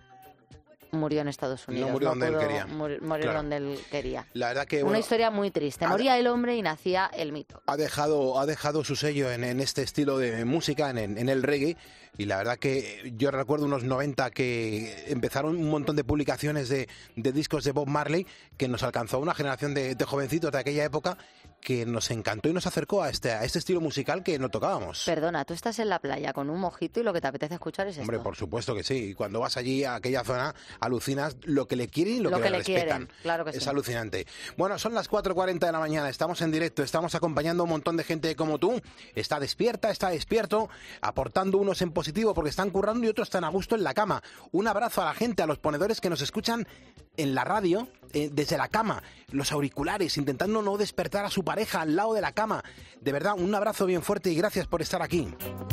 murió en Estados Unidos. No murió donde él pudo quería. Morir, morir Claro. donde él quería. La verdad que... Una bueno, historia muy triste. Moría el hombre y nacía el mito. ha dejado, ha dejado su sello en, en este estilo de música, en, en el reggae, y la verdad que yo recuerdo unos noventa que empezaron un montón de publicaciones de, de discos de Bob Marley, que nos alcanzó una generación de, de jovencitos de aquella época que nos encantó y nos acercó a este, a este estilo musical que no tocábamos. Perdona, tú estás en la playa con un mojito y lo que te apetece escuchar es Hombre, esto. por supuesto que sí. Y cuando vas allí a aquella zona, alucinas lo que le quieren y lo, Lo que, que le le respetan. quieren, claro que es sí. alucinante. Bueno, son las cuatro cuarenta de la mañana, estamos en directo, estamos acompañando a un montón de gente como tú. Está despierta, está despierto, aportando unos en positivo porque están currando y otros están a gusto en la cama. Un abrazo a la gente, a los ponedores que nos escuchan en la radio, eh, desde la cama, los auriculares, intentando no despertar a su pareja al lado de la cama. De verdad, un abrazo bien fuerte y gracias por estar aquí.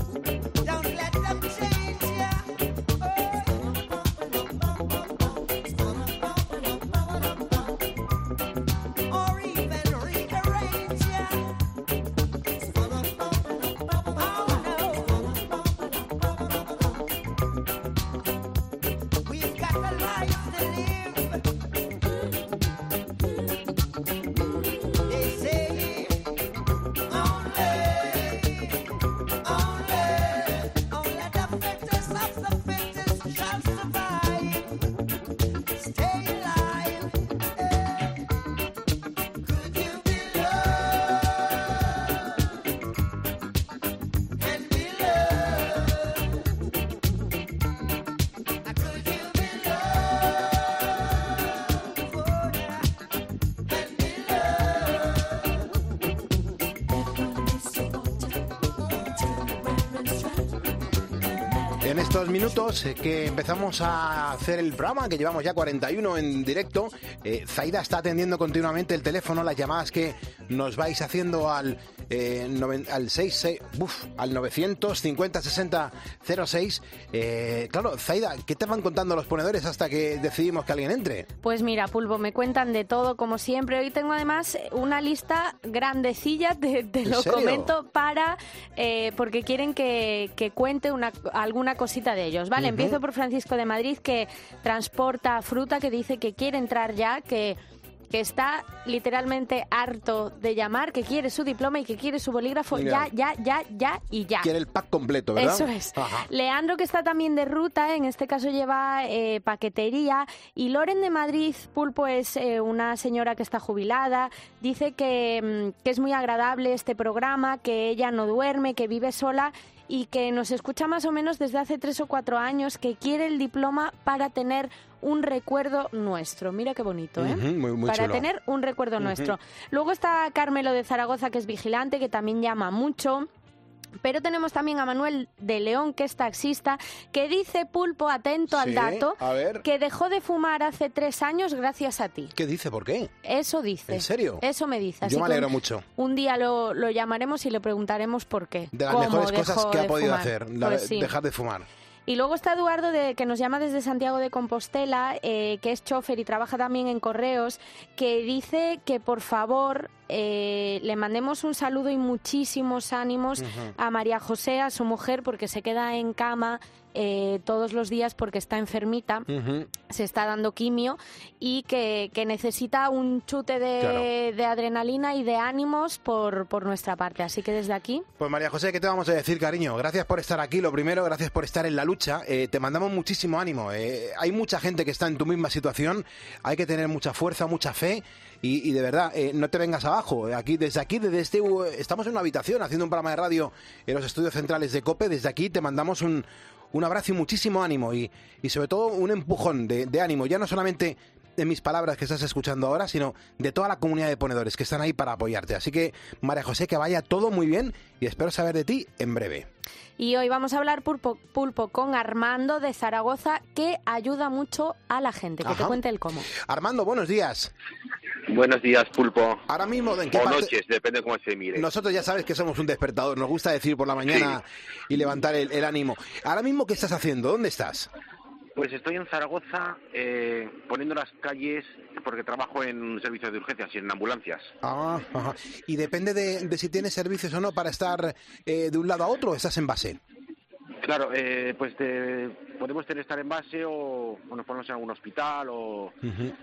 En estos minutos eh, que empezamos a hacer el programa, que llevamos ya cuarenta y uno en directo, eh, Zaida está atendiendo continuamente el teléfono, las llamadas que nos vais haciendo al eh, noven, al seis, seis, uf, al novecientos cincuenta sesenta cero seis. Eh, claro, Zaida, ¿qué te van contando los ponedores hasta que decidimos que alguien entre? Pues mira, Pulpo, me cuentan de todo como siempre. Hoy tengo además una lista grandecilla, te, te lo serio? comento, para eh, porque quieren que, que cuente una, alguna cosita de ellos. Vale, uh-huh. Empiezo por Francisco de Madrid, que transporta fruta, que dice que quiere entrar ya, que... que está literalmente harto de llamar, que quiere su diploma y que quiere su bolígrafo Mira. ya, ya, ya, ya y ya. Quiere el pack completo, ¿verdad? Eso es. Ajá. Leandro, que está también de ruta, en este caso lleva eh, paquetería. Y Loren de Madrid, Pulpo, es eh, una señora que está jubilada. Dice que, que es muy agradable este programa, que ella no duerme, que vive sola y que nos escucha más o menos desde hace tres o cuatro años, que quiere el diploma para tener un recuerdo nuestro. Mira qué bonito, ¿eh? Uh-huh, muy, muy para chulo. tener un recuerdo Uh-huh. nuestro. Luego está Carmelo de Zaragoza, que es vigilante, que también llama mucho. Pero tenemos también a Manuel de León, que es taxista, que dice, Pulpo, atento al Sí, dato, a ver. que dejó de fumar hace tres años gracias a ti. ¿Qué dice? ¿Por qué? Eso dice. ¿En serio? Eso me dice. Así Yo me que alegro un- mucho. Un día lo, lo llamaremos y le preguntaremos por qué. De las cómo mejores cosas dejó que ha de podido fumar. hacer, la- Pues sí. dejar de fumar. Y luego está Eduardo, de, que nos llama desde Santiago de Compostela, eh, que es chofer y trabaja también en correos, que dice que por favor eh, le mandemos un saludo y muchísimos ánimos Ujú. a María José, a su mujer, porque se queda en cama eh, todos los días porque está enfermita. Ujú. Se está dando quimio y que, que necesita un chute de, Claro. de adrenalina y de ánimos por, por nuestra parte. Así que desde aquí... Pues María José, ¿qué te vamos a decir, cariño? Gracias por estar aquí, lo primero, gracias por estar en la lucha. Eh, te mandamos muchísimo ánimo. Eh, hay mucha gente que está en tu misma situación, hay que tener mucha fuerza, mucha fe y, y de verdad, eh, no te vengas abajo. Aquí, desde aquí, desde este, estamos en una habitación haciendo un programa de radio en los estudios centrales de COPE. Desde aquí te mandamos un, un abrazo y muchísimo ánimo y, y sobre todo un empujón de, de ánimo, ya no solamente de mis palabras que estás escuchando ahora, sino de toda la comunidad de ponedores que están ahí para apoyarte. Así que, María José, que vaya todo muy bien y espero saber de ti en breve. Y hoy vamos a hablar, Pulpo, Pulpo, con Armando de Zaragoza, que ayuda mucho a la gente. Que te Ajá. cuente el cómo. Armando, buenos días. Buenos días, Pulpo. Ahora mismo, ¿en qué O parte? noches, depende de cómo se mire. Nosotros ya sabes que somos un despertador, nos gusta decir por la mañana y levantar el, el ánimo. Ahora mismo, ¿qué estás haciendo? ¿Dónde estás? Pues estoy en Zaragoza eh, poniendo las calles porque trabajo en un servicio de urgencias y en ambulancias. Ah, ajá. Y depende de, de si tienes servicios o no para estar eh, de un lado a otro, ¿o estás en base? Claro, eh, pues te- podemos tener estar en base o, o nos ponemos en algún hospital o, Ujú.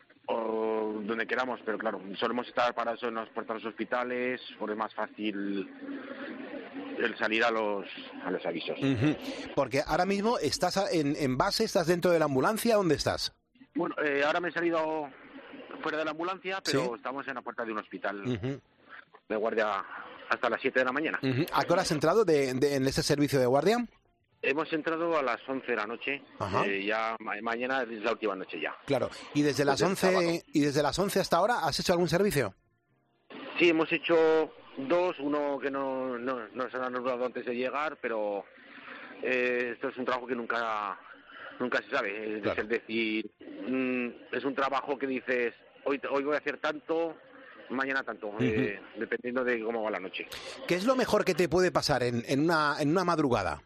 o donde queramos, pero claro, solemos estar parados en las puertas de los hospitales porque es más fácil el salir a los, a los avisos. Ujú. Porque ahora mismo estás a- en, en base, estás dentro de la ambulancia, ¿dónde estás? Bueno, eh, ahora me he salido fuera de la ambulancia, pero Sí. estamos en la puerta de un hospital Ujú. de guardia hasta las siete de la mañana. Ujú. ¿A qué hora has entrado de, de- en ese servicio de guardia? Hemos entrado a las once de la noche, Ajá. eh, ya ma- mañana es la última noche ya. Claro. ¿Y desde las Desde el sábado. once y desde las once hasta ahora has hecho algún servicio? Sí, hemos hecho dos, uno que no, no nos han anulado antes de llegar, pero eh, esto es un trabajo que nunca nunca se sabe. Es, Claro. es decir, mm, es un trabajo que dices, hoy, hoy voy a hacer tanto, mañana tanto, uh-huh. eh, dependiendo de cómo va la noche. ¿Qué es lo mejor que te puede pasar en, en, una, en una madrugada?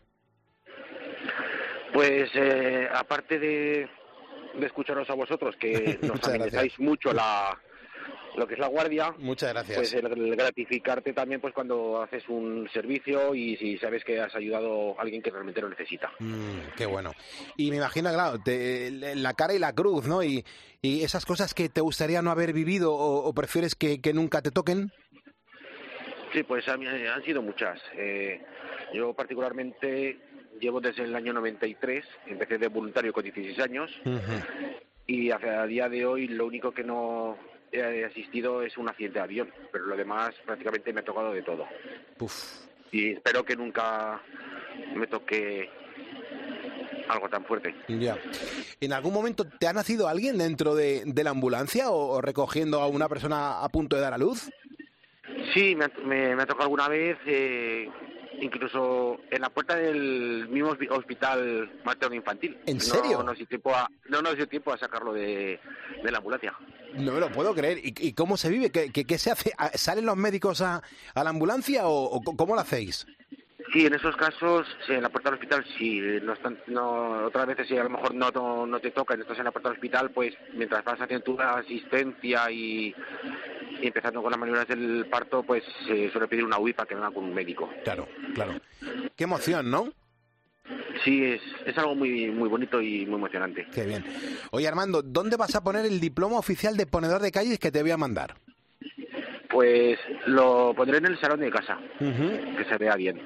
Pues eh, aparte de, de escucharos a vosotros, que nos amenizáis mucho la... lo que es la guardia. Muchas gracias. Pues el, el gratificarte también pues cuando haces un servicio y si sabes que has ayudado a alguien que realmente lo necesita. Mm, qué bueno. Y me imagino, claro, te, la cara y la cruz, ¿no? Y, y esas cosas que te gustaría no haber vivido o, o prefieres que, que nunca te toquen. Sí, pues a mí han sido muchas. Eh, yo particularmente llevo desde el año noventa y tres, empecé de voluntario con dieciséis años uh-huh. y a día de hoy lo único que no he asistido es un accidente de avión, pero lo demás prácticamente me ha tocado de todo. Uf. Y espero que nunca me toque algo tan fuerte. Ya. ¿En algún momento te ha nacido alguien dentro de, de la ambulancia o, o recogiendo a una persona a punto de dar a luz? Sí, me ha, me, me ha tocado alguna vez, eh, incluso en la puerta del mismo hospital materno infantil. ¿En serio? No nos dio tiempo a, no nos dio tiempo a sacarlo de, de la ambulancia. No me lo puedo creer. ¿Y, y cómo se vive? ¿Qué, qué, qué se hace? ¿Salen los médicos a, a la ambulancia o, o cómo lo hacéis? Sí, en esos casos, sí, en la puerta del hospital, sí. No están, no, otras veces, si a lo mejor no, no, no te toca, estás en la puerta del hospital, pues mientras vas haciendo tu asistencia y, y empezando con las maniobras del parto, pues se eh, suele pedir una U I para que venga con un médico. Claro, claro. Qué emoción, ¿no? Sí, es, es algo muy muy bonito y muy emocionante. Qué bien. Oye, Armando, ¿dónde vas a poner el diploma oficial de ponedor de calles que te voy a mandar? Pues lo pondré en el salón de casa, uh-huh. que se vea bien.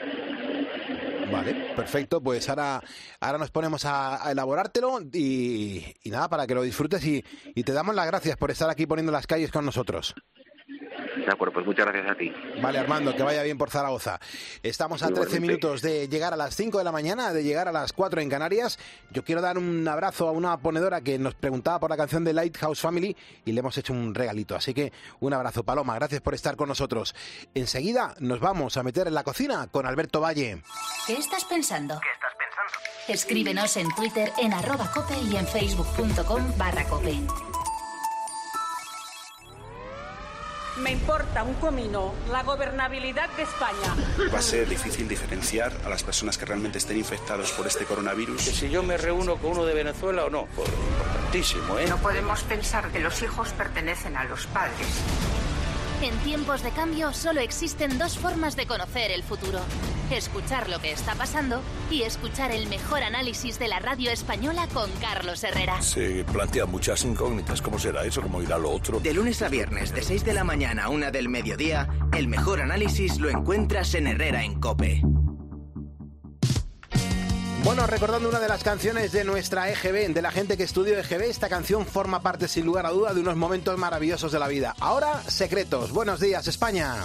Vale, perfecto. Pues ahora, ahora nos ponemos a, a elaborártelo y, y nada, para que lo disfrutes y, y te damos las gracias por estar aquí poniendo las calles con nosotros. De acuerdo, pues muchas gracias a ti. Vale, Armando, que vaya bien por Zaragoza. Estamos a trece minutos de llegar a las cinco de la mañana, de llegar a las cuatro en Canarias. Yo quiero dar un abrazo a una ponedora que nos preguntaba por la canción de Lighthouse Family y le hemos hecho un regalito. Así que un abrazo, Paloma, gracias por estar con nosotros. Enseguida nos vamos a meter en la cocina con Alberto Valle. ¿Qué estás pensando? ¿Qué estás pensando? Escríbenos en Twitter en arroba cope y en facebook.com barra cope. Me importa un comino la gobernabilidad de España. Va a ser difícil diferenciar a las personas que realmente estén infectados por este coronavirus. Que si yo me reúno con uno de Venezuela o no, pues importantísimo, ¿eh? No podemos pensar que los hijos pertenecen a los padres. En tiempos de cambio solo existen dos formas de conocer el futuro. Escuchar lo que está pasando y escuchar el mejor análisis de la radio española con Carlos Herrera. Se plantean muchas incógnitas. ¿Cómo será eso? ¿Cómo irá lo otro? De lunes a viernes, de seis de la mañana a una del mediodía, el mejor análisis lo encuentras en Herrera en COPE. Bueno, recordando una de las canciones de nuestra E G B, de la gente que estudió E G B, esta canción forma parte sin lugar a duda de unos momentos maravillosos de la vida. Ahora, Secretos. Buenos días, España.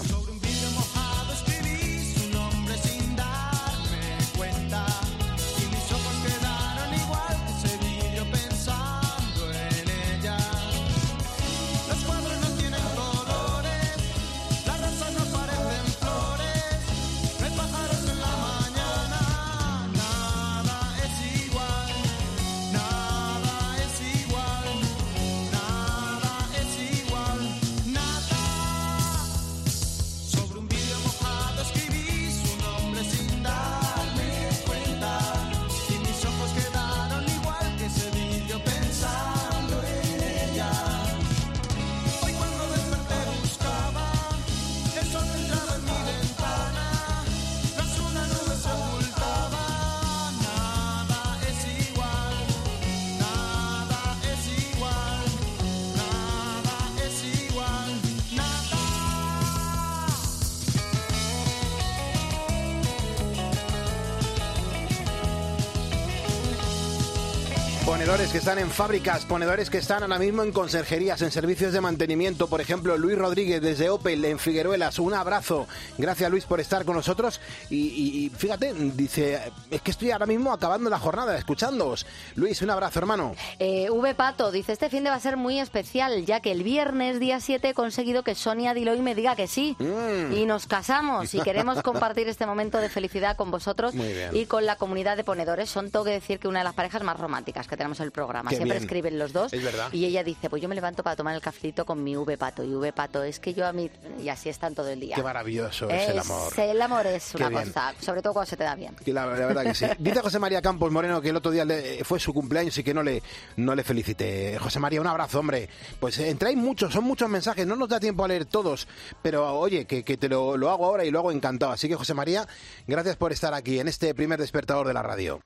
Ponedores que están en fábricas, ponedores que están ahora mismo en conserjerías, en servicios de mantenimiento. Por ejemplo, Luis Rodríguez desde Opel en Figueruelas. Un abrazo. Gracias, Luis, por estar con nosotros. Y, y, y fíjate, dice, es que estoy ahora mismo acabando la jornada escuchándoos. Luis, un abrazo, hermano. Eh, V. Pato dice, este fin de va a ser muy especial, ya que el viernes, día siete, he conseguido que Sonia Diloy me diga que sí. Mm. Y nos casamos y queremos compartir este momento de felicidad con vosotros y con la comunidad de ponedores. Son, tengo que decir, que una de las parejas más románticas que tenemos en el programa. Qué Siempre bien. Escriben los dos. Es verdad. Y ella dice, pues yo me levanto para tomar el cafecito con mi V. Pato. Y V. Pato, es que yo a mí... Y así están todo el día. Qué maravilloso es, es el amor. El amor es Qué una bien. cosa, sobre todo cuando se te da bien. La, la verdad que sí. Dice José María Campos Moreno que el otro día le, fue su cumpleaños y que no le, no le felicité. José María, un abrazo, hombre. Pues eh, entráis muchos, son muchos mensajes. No nos da tiempo a leer todos. Pero oye, que, que te lo, lo hago ahora y lo hago encantado. Así que, José María, gracias por estar aquí en este primer despertador de la radio.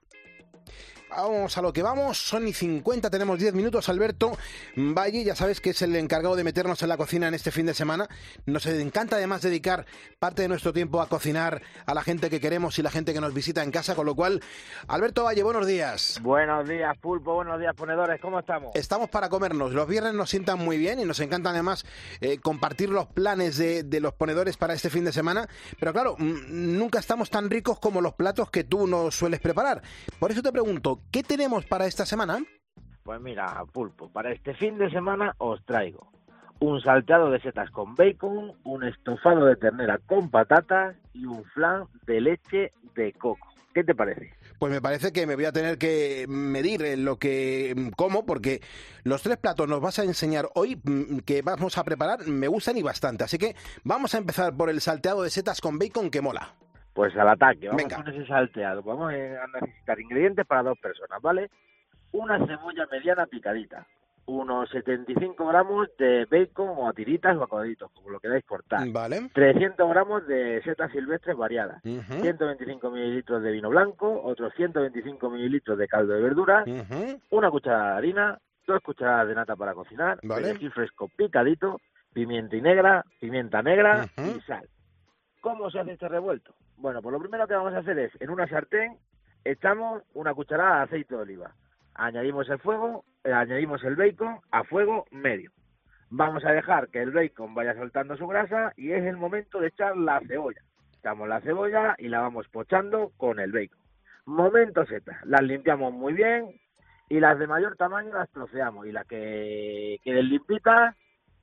Vamos a lo que vamos, son y cincuenta, tenemos diez minutos. Alberto Valle, ya sabes que es el encargado de meternos en la cocina en este fin de semana. Nos encanta además dedicar parte de nuestro tiempo a cocinar a la gente que queremos y la gente que nos visita en casa, con lo cual, Alberto Valle, buenos días. Buenos días, Pulpo, buenos días, ponedores, ¿cómo estamos? Estamos para comernos, los viernes nos sientan muy bien y nos encanta además eh, compartir los planes de, de los ponedores para este fin de semana, pero claro, m- nunca estamos tan ricos como los platos que tú nos sueles preparar. Por eso te pregunto, ¿qué tenemos para esta semana? Pues mira, Pulpo, para este fin de semana os traigo un salteado de setas con bacon, un estofado de ternera con patatas y un flan de leche de coco. ¿Qué te parece? Pues me parece que me voy a tener que medir en lo que como, porque los tres platos nos vas a enseñar hoy que vamos a preparar me gustan y bastante. Así que vamos a empezar por el salteado de setas con bacon que mola. Pues al ataque, vamos Venga. con ese salteado. Vamos a necesitar ingredientes para dos personas, ¿vale? Una cebolla mediana picadita, unos setenta y cinco gramos de bacon o a tiritas o a cuadritos, como lo queráis cortar. Vale. trescientos gramos de setas silvestres variadas, Uh-huh. ciento veinticinco mililitros de vino blanco, otros ciento veinticinco mililitros de caldo de verduras, Uh-huh. una cucharada de harina, dos cucharadas de nata para cocinar, Vale. perejil fresco picadito, pimienta y negra, pimienta negra Uh-huh. y sal. ¿Cómo se hace este revuelto? Bueno, pues lo primero que vamos a hacer es, en una sartén, echamos una cucharada de aceite de oliva. Añadimos el fuego, eh, añadimos el bacon a fuego medio. Vamos a dejar que el bacon vaya soltando su grasa y es el momento de echar la cebolla. Echamos la cebolla y la vamos pochando con el bacon. Momento setas, las limpiamos muy bien y las de mayor tamaño las troceamos y las que queden limpitas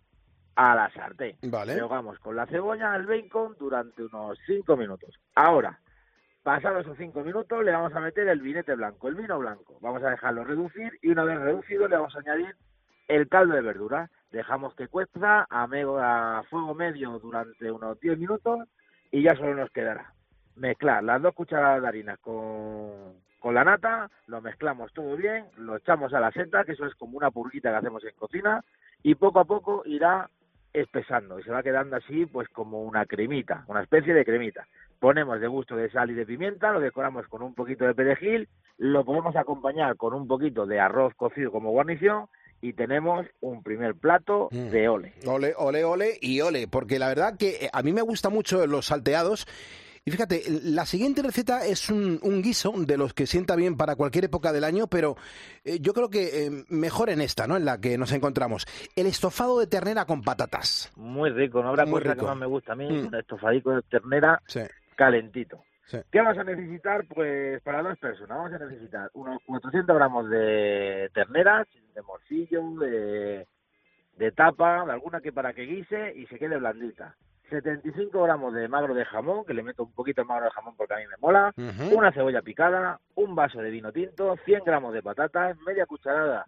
a la sartén. Vale. Rehogamos con la cebolla al bacon durante unos cinco minutos. Ahora, pasados esos cinco minutos, le vamos a meter el vinete blanco, el vino blanco. Vamos a dejarlo reducir y una vez reducido le vamos a añadir el caldo de verduras. Dejamos que cueza a, medio, a fuego medio durante unos diez minutos y ya solo nos quedará mezclar las dos cucharadas de harina con, con la nata, lo mezclamos todo bien, lo echamos a la seta, que eso es como una purguita que hacemos en cocina, y poco a poco irá espesando y se va quedando así pues como una cremita, una especie de cremita. Ponemos de gusto de sal y de pimienta, lo decoramos con un poquito de perejil, lo podemos acompañar con un poquito de arroz cocido como guarnición y tenemos un primer plato Mm. de ole. Ole, ole, ole y ole, porque la verdad que a mí me gustan mucho los salteados. Y fíjate, la siguiente receta es un, un guiso de los que sienta bien para cualquier época del año, pero eh, yo creo que eh, mejor en esta, ¿no? En la que nos encontramos. El estofado de ternera con patatas. Muy rico, no habrá Muy cosa rico. que más me gusta a mí, Mm. un estofadico de ternera Sí. calentito. Sí. ¿Qué vamos a necesitar? Pues para dos personas vamos a necesitar unos cuatrocientos gramos de ternera, de morcillo, de, de tapa, de alguna que para que guise y se quede blandita. setenta y cinco gramos de magro de jamón, que le meto un poquito de magro de jamón porque a mí me mola, Ujú. una cebolla picada, un vaso de vino tinto, cien gramos de patatas, media cucharada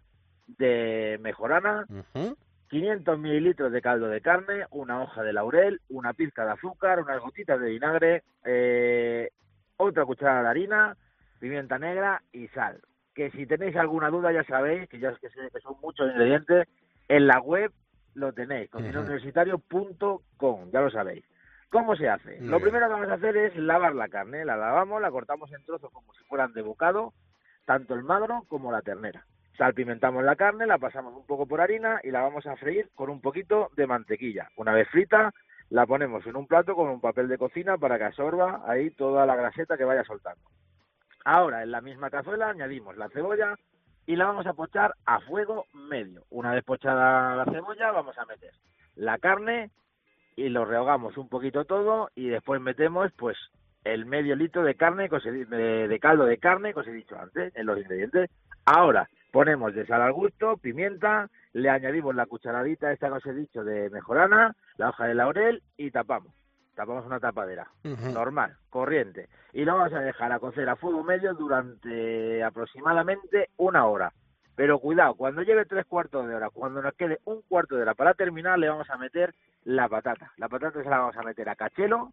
de mejorana, Ujú. quinientos mililitros de caldo de carne, una hoja de laurel, una pizca de azúcar, unas gotitas de vinagre, eh, otra cucharada de harina, pimienta negra y sal. Que si tenéis alguna duda ya sabéis, que ya es que sé que son muchos ingredientes, en la web lo tenéis, cocina universitario punto com, ya lo sabéis. ¿Cómo se hace? Muy Lo bien. primero que vamos a hacer es lavar la carne, la lavamos, la cortamos en trozos como si fueran de bocado, tanto el magro como la ternera. Salpimentamos la carne, la pasamos un poco por harina y la vamos a freír con un poquito de mantequilla. Una vez frita, la ponemos en un plato con un papel de cocina para que absorba ahí toda la graseta que vaya soltando. Ahora, en la misma cazuela añadimos la cebolla, y la vamos a pochar a fuego medio. Una vez pochada la cebolla, vamos a meter la carne y lo rehogamos un poquito todo y después metemos pues el medio litro de carne, que os he, de, de caldo de carne, que os he dicho antes, en los ingredientes. Ahora ponemos de sal al gusto, pimienta, le añadimos la cucharadita esta que os he dicho de mejorana, la hoja de laurel y tapamos. Tapamos una tapadera, uh-huh. normal, corriente. Y lo vamos a dejar a cocer a fuego medio durante aproximadamente una hora. Pero cuidado, cuando lleve tres cuartos de hora, cuando nos quede un cuarto de hora para terminar, le vamos a meter la patata. La patata se la vamos a meter a cachelo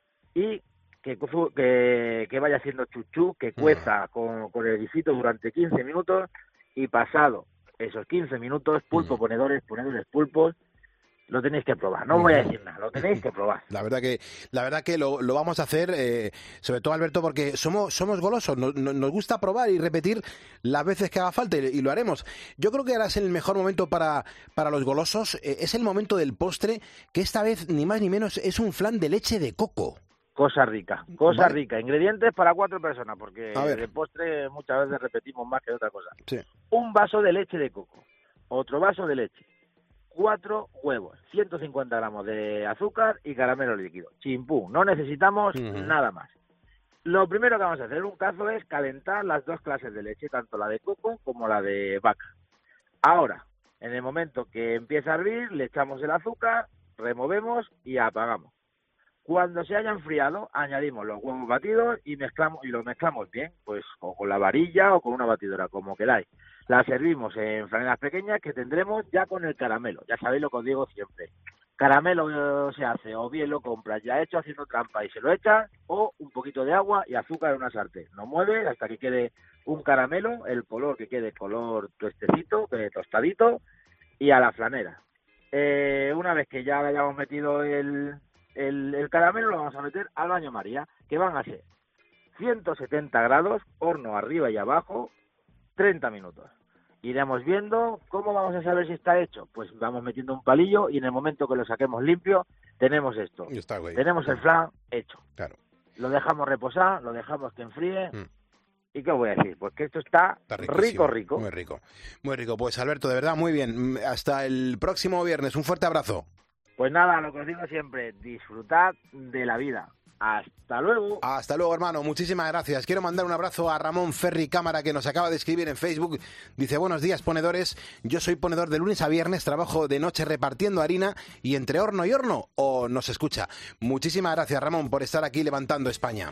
y que, que, que vaya haciendo chuchú, que cueza con, con el guisito durante quince minutos y pasado esos quince minutos, pulpo, ponedores, ponedores, pulpos, lo tenéis que probar, no voy a decir nada, lo tenéis que probar. La verdad que la verdad que lo, lo vamos a hacer, eh, sobre todo Alberto, porque somos somos golosos, nos, nos gusta probar y repetir las veces que haga falta y, y lo haremos. Yo creo que ahora es el mejor momento para, para los golosos, eh, es el momento del postre, que esta vez ni más ni menos es un flan de leche de coco. Cosa rica, cosa vale. rica, ingredientes para cuatro personas, porque de postre muchas veces repetimos más que otra cosa. Sí. Un vaso de leche de coco, otro vaso de leche, cuatro huevos, ciento cincuenta gramos de azúcar y caramelo líquido. Chimpú, no necesitamos uh-huh. nada más. Lo primero que vamos a hacer en un cazo es calentar las dos clases de leche, tanto la de coco como la de vaca. Ahora, en el momento que empieza a hervir, le echamos el azúcar, removemos y apagamos. Cuando se haya enfriado, añadimos los huevos batidos y mezclamos y los mezclamos bien, pues o con la varilla o con una batidora, como queráis. Las servimos en franelas pequeñas que tendremos ya con el caramelo. Ya sabéis lo que os digo siempre. Caramelo se hace o bien lo compras ya hecho haciendo trampa y se lo echas, o un poquito de agua y azúcar en una sartén. Lo mueves hasta que quede un caramelo, el color que quede color tuestecito, tostadito, y a la flanera. Eh, una vez que ya hayamos metido el... El, el caramelo lo vamos a meter al baño María, que van a ser ciento setenta grados, horno arriba y abajo, treinta minutos. Iremos viendo cómo vamos a saber si está hecho. Pues vamos metiendo un palillo y en el momento que lo saquemos limpio, tenemos esto. Está, tenemos el flan hecho. Claro. Lo dejamos reposar, lo dejamos que enfríe. Mm. ¿Y qué os voy a decir? Pues que esto está, está rico, rico. Muy rico, muy rico. Pues Alberto, de verdad, muy bien. Hasta el próximo viernes. Un fuerte abrazo. Pues nada, lo que os digo siempre, disfrutad de la vida. Hasta luego. Hasta luego, hermano. Muchísimas gracias. Quiero mandar un abrazo a Ramón Ferri Cámara, que nos acaba de escribir en Facebook. Dice, buenos días, ponedores. Yo soy ponedor de lunes a viernes, trabajo de noche repartiendo harina y entre horno y horno o nos escucha. Muchísimas gracias, Ramón, por estar aquí levantando España.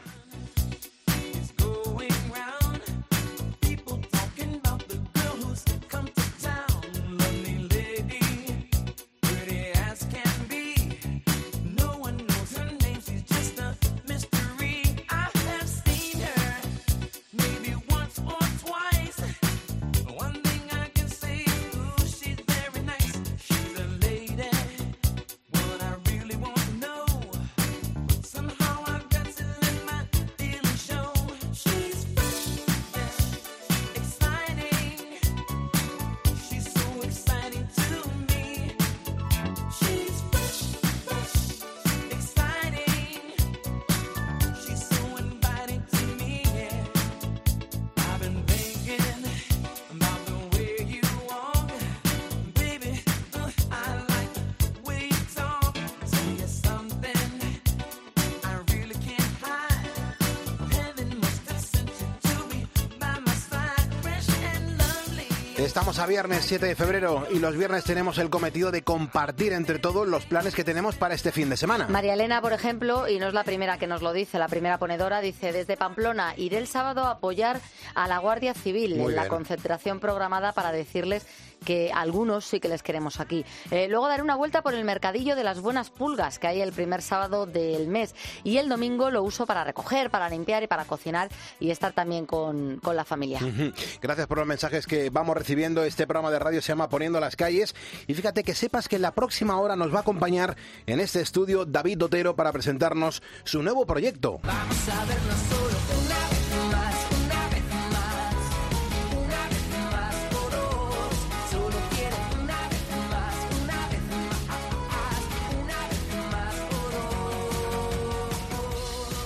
Estamos a viernes siete de febrero y los viernes tenemos el cometido de compartir entre todos los planes que tenemos para este fin de semana. María Elena, por ejemplo, y no es la primera que nos lo dice, la primera ponedora, dice, desde Pamplona iré el sábado a apoyar a la Guardia Civil Muy en bien. la concentración programada para decirles que algunos sí que les queremos aquí. Eh, luego daré una vuelta por el mercadillo de las buenas pulgas que hay el primer sábado del mes y el domingo lo uso para recoger, para limpiar y para cocinar y estar también con, con la familia. Gracias por los mensajes que vamos recibiendo. Este programa de radio se llama Poniendo las Calles y fíjate que sepas que en la próxima hora nos va a acompañar en este estudio David Otero para presentarnos su nuevo proyecto. Vamos a vernos solo una vez más, una vez más, una vez más por dos. Solo quiero una vez más, una vez más, una vez más por dos.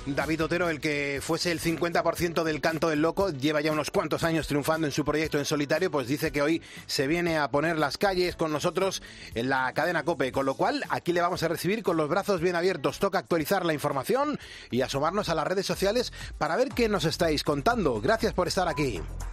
David Otero, el que fuese el cincuenta por ciento del Canto del Loco, lleva ya unos cuantos años triunfando en su proyecto en solitario, pues dice que hoy se viene a poner las calles con nosotros en la cadena COPE, con lo cual aquí le vamos a recibir con los brazos bien abiertos. Toca actualizar la información y asomarnos a las redes sociales para ver qué nos estáis contando. Gracias por estar aquí.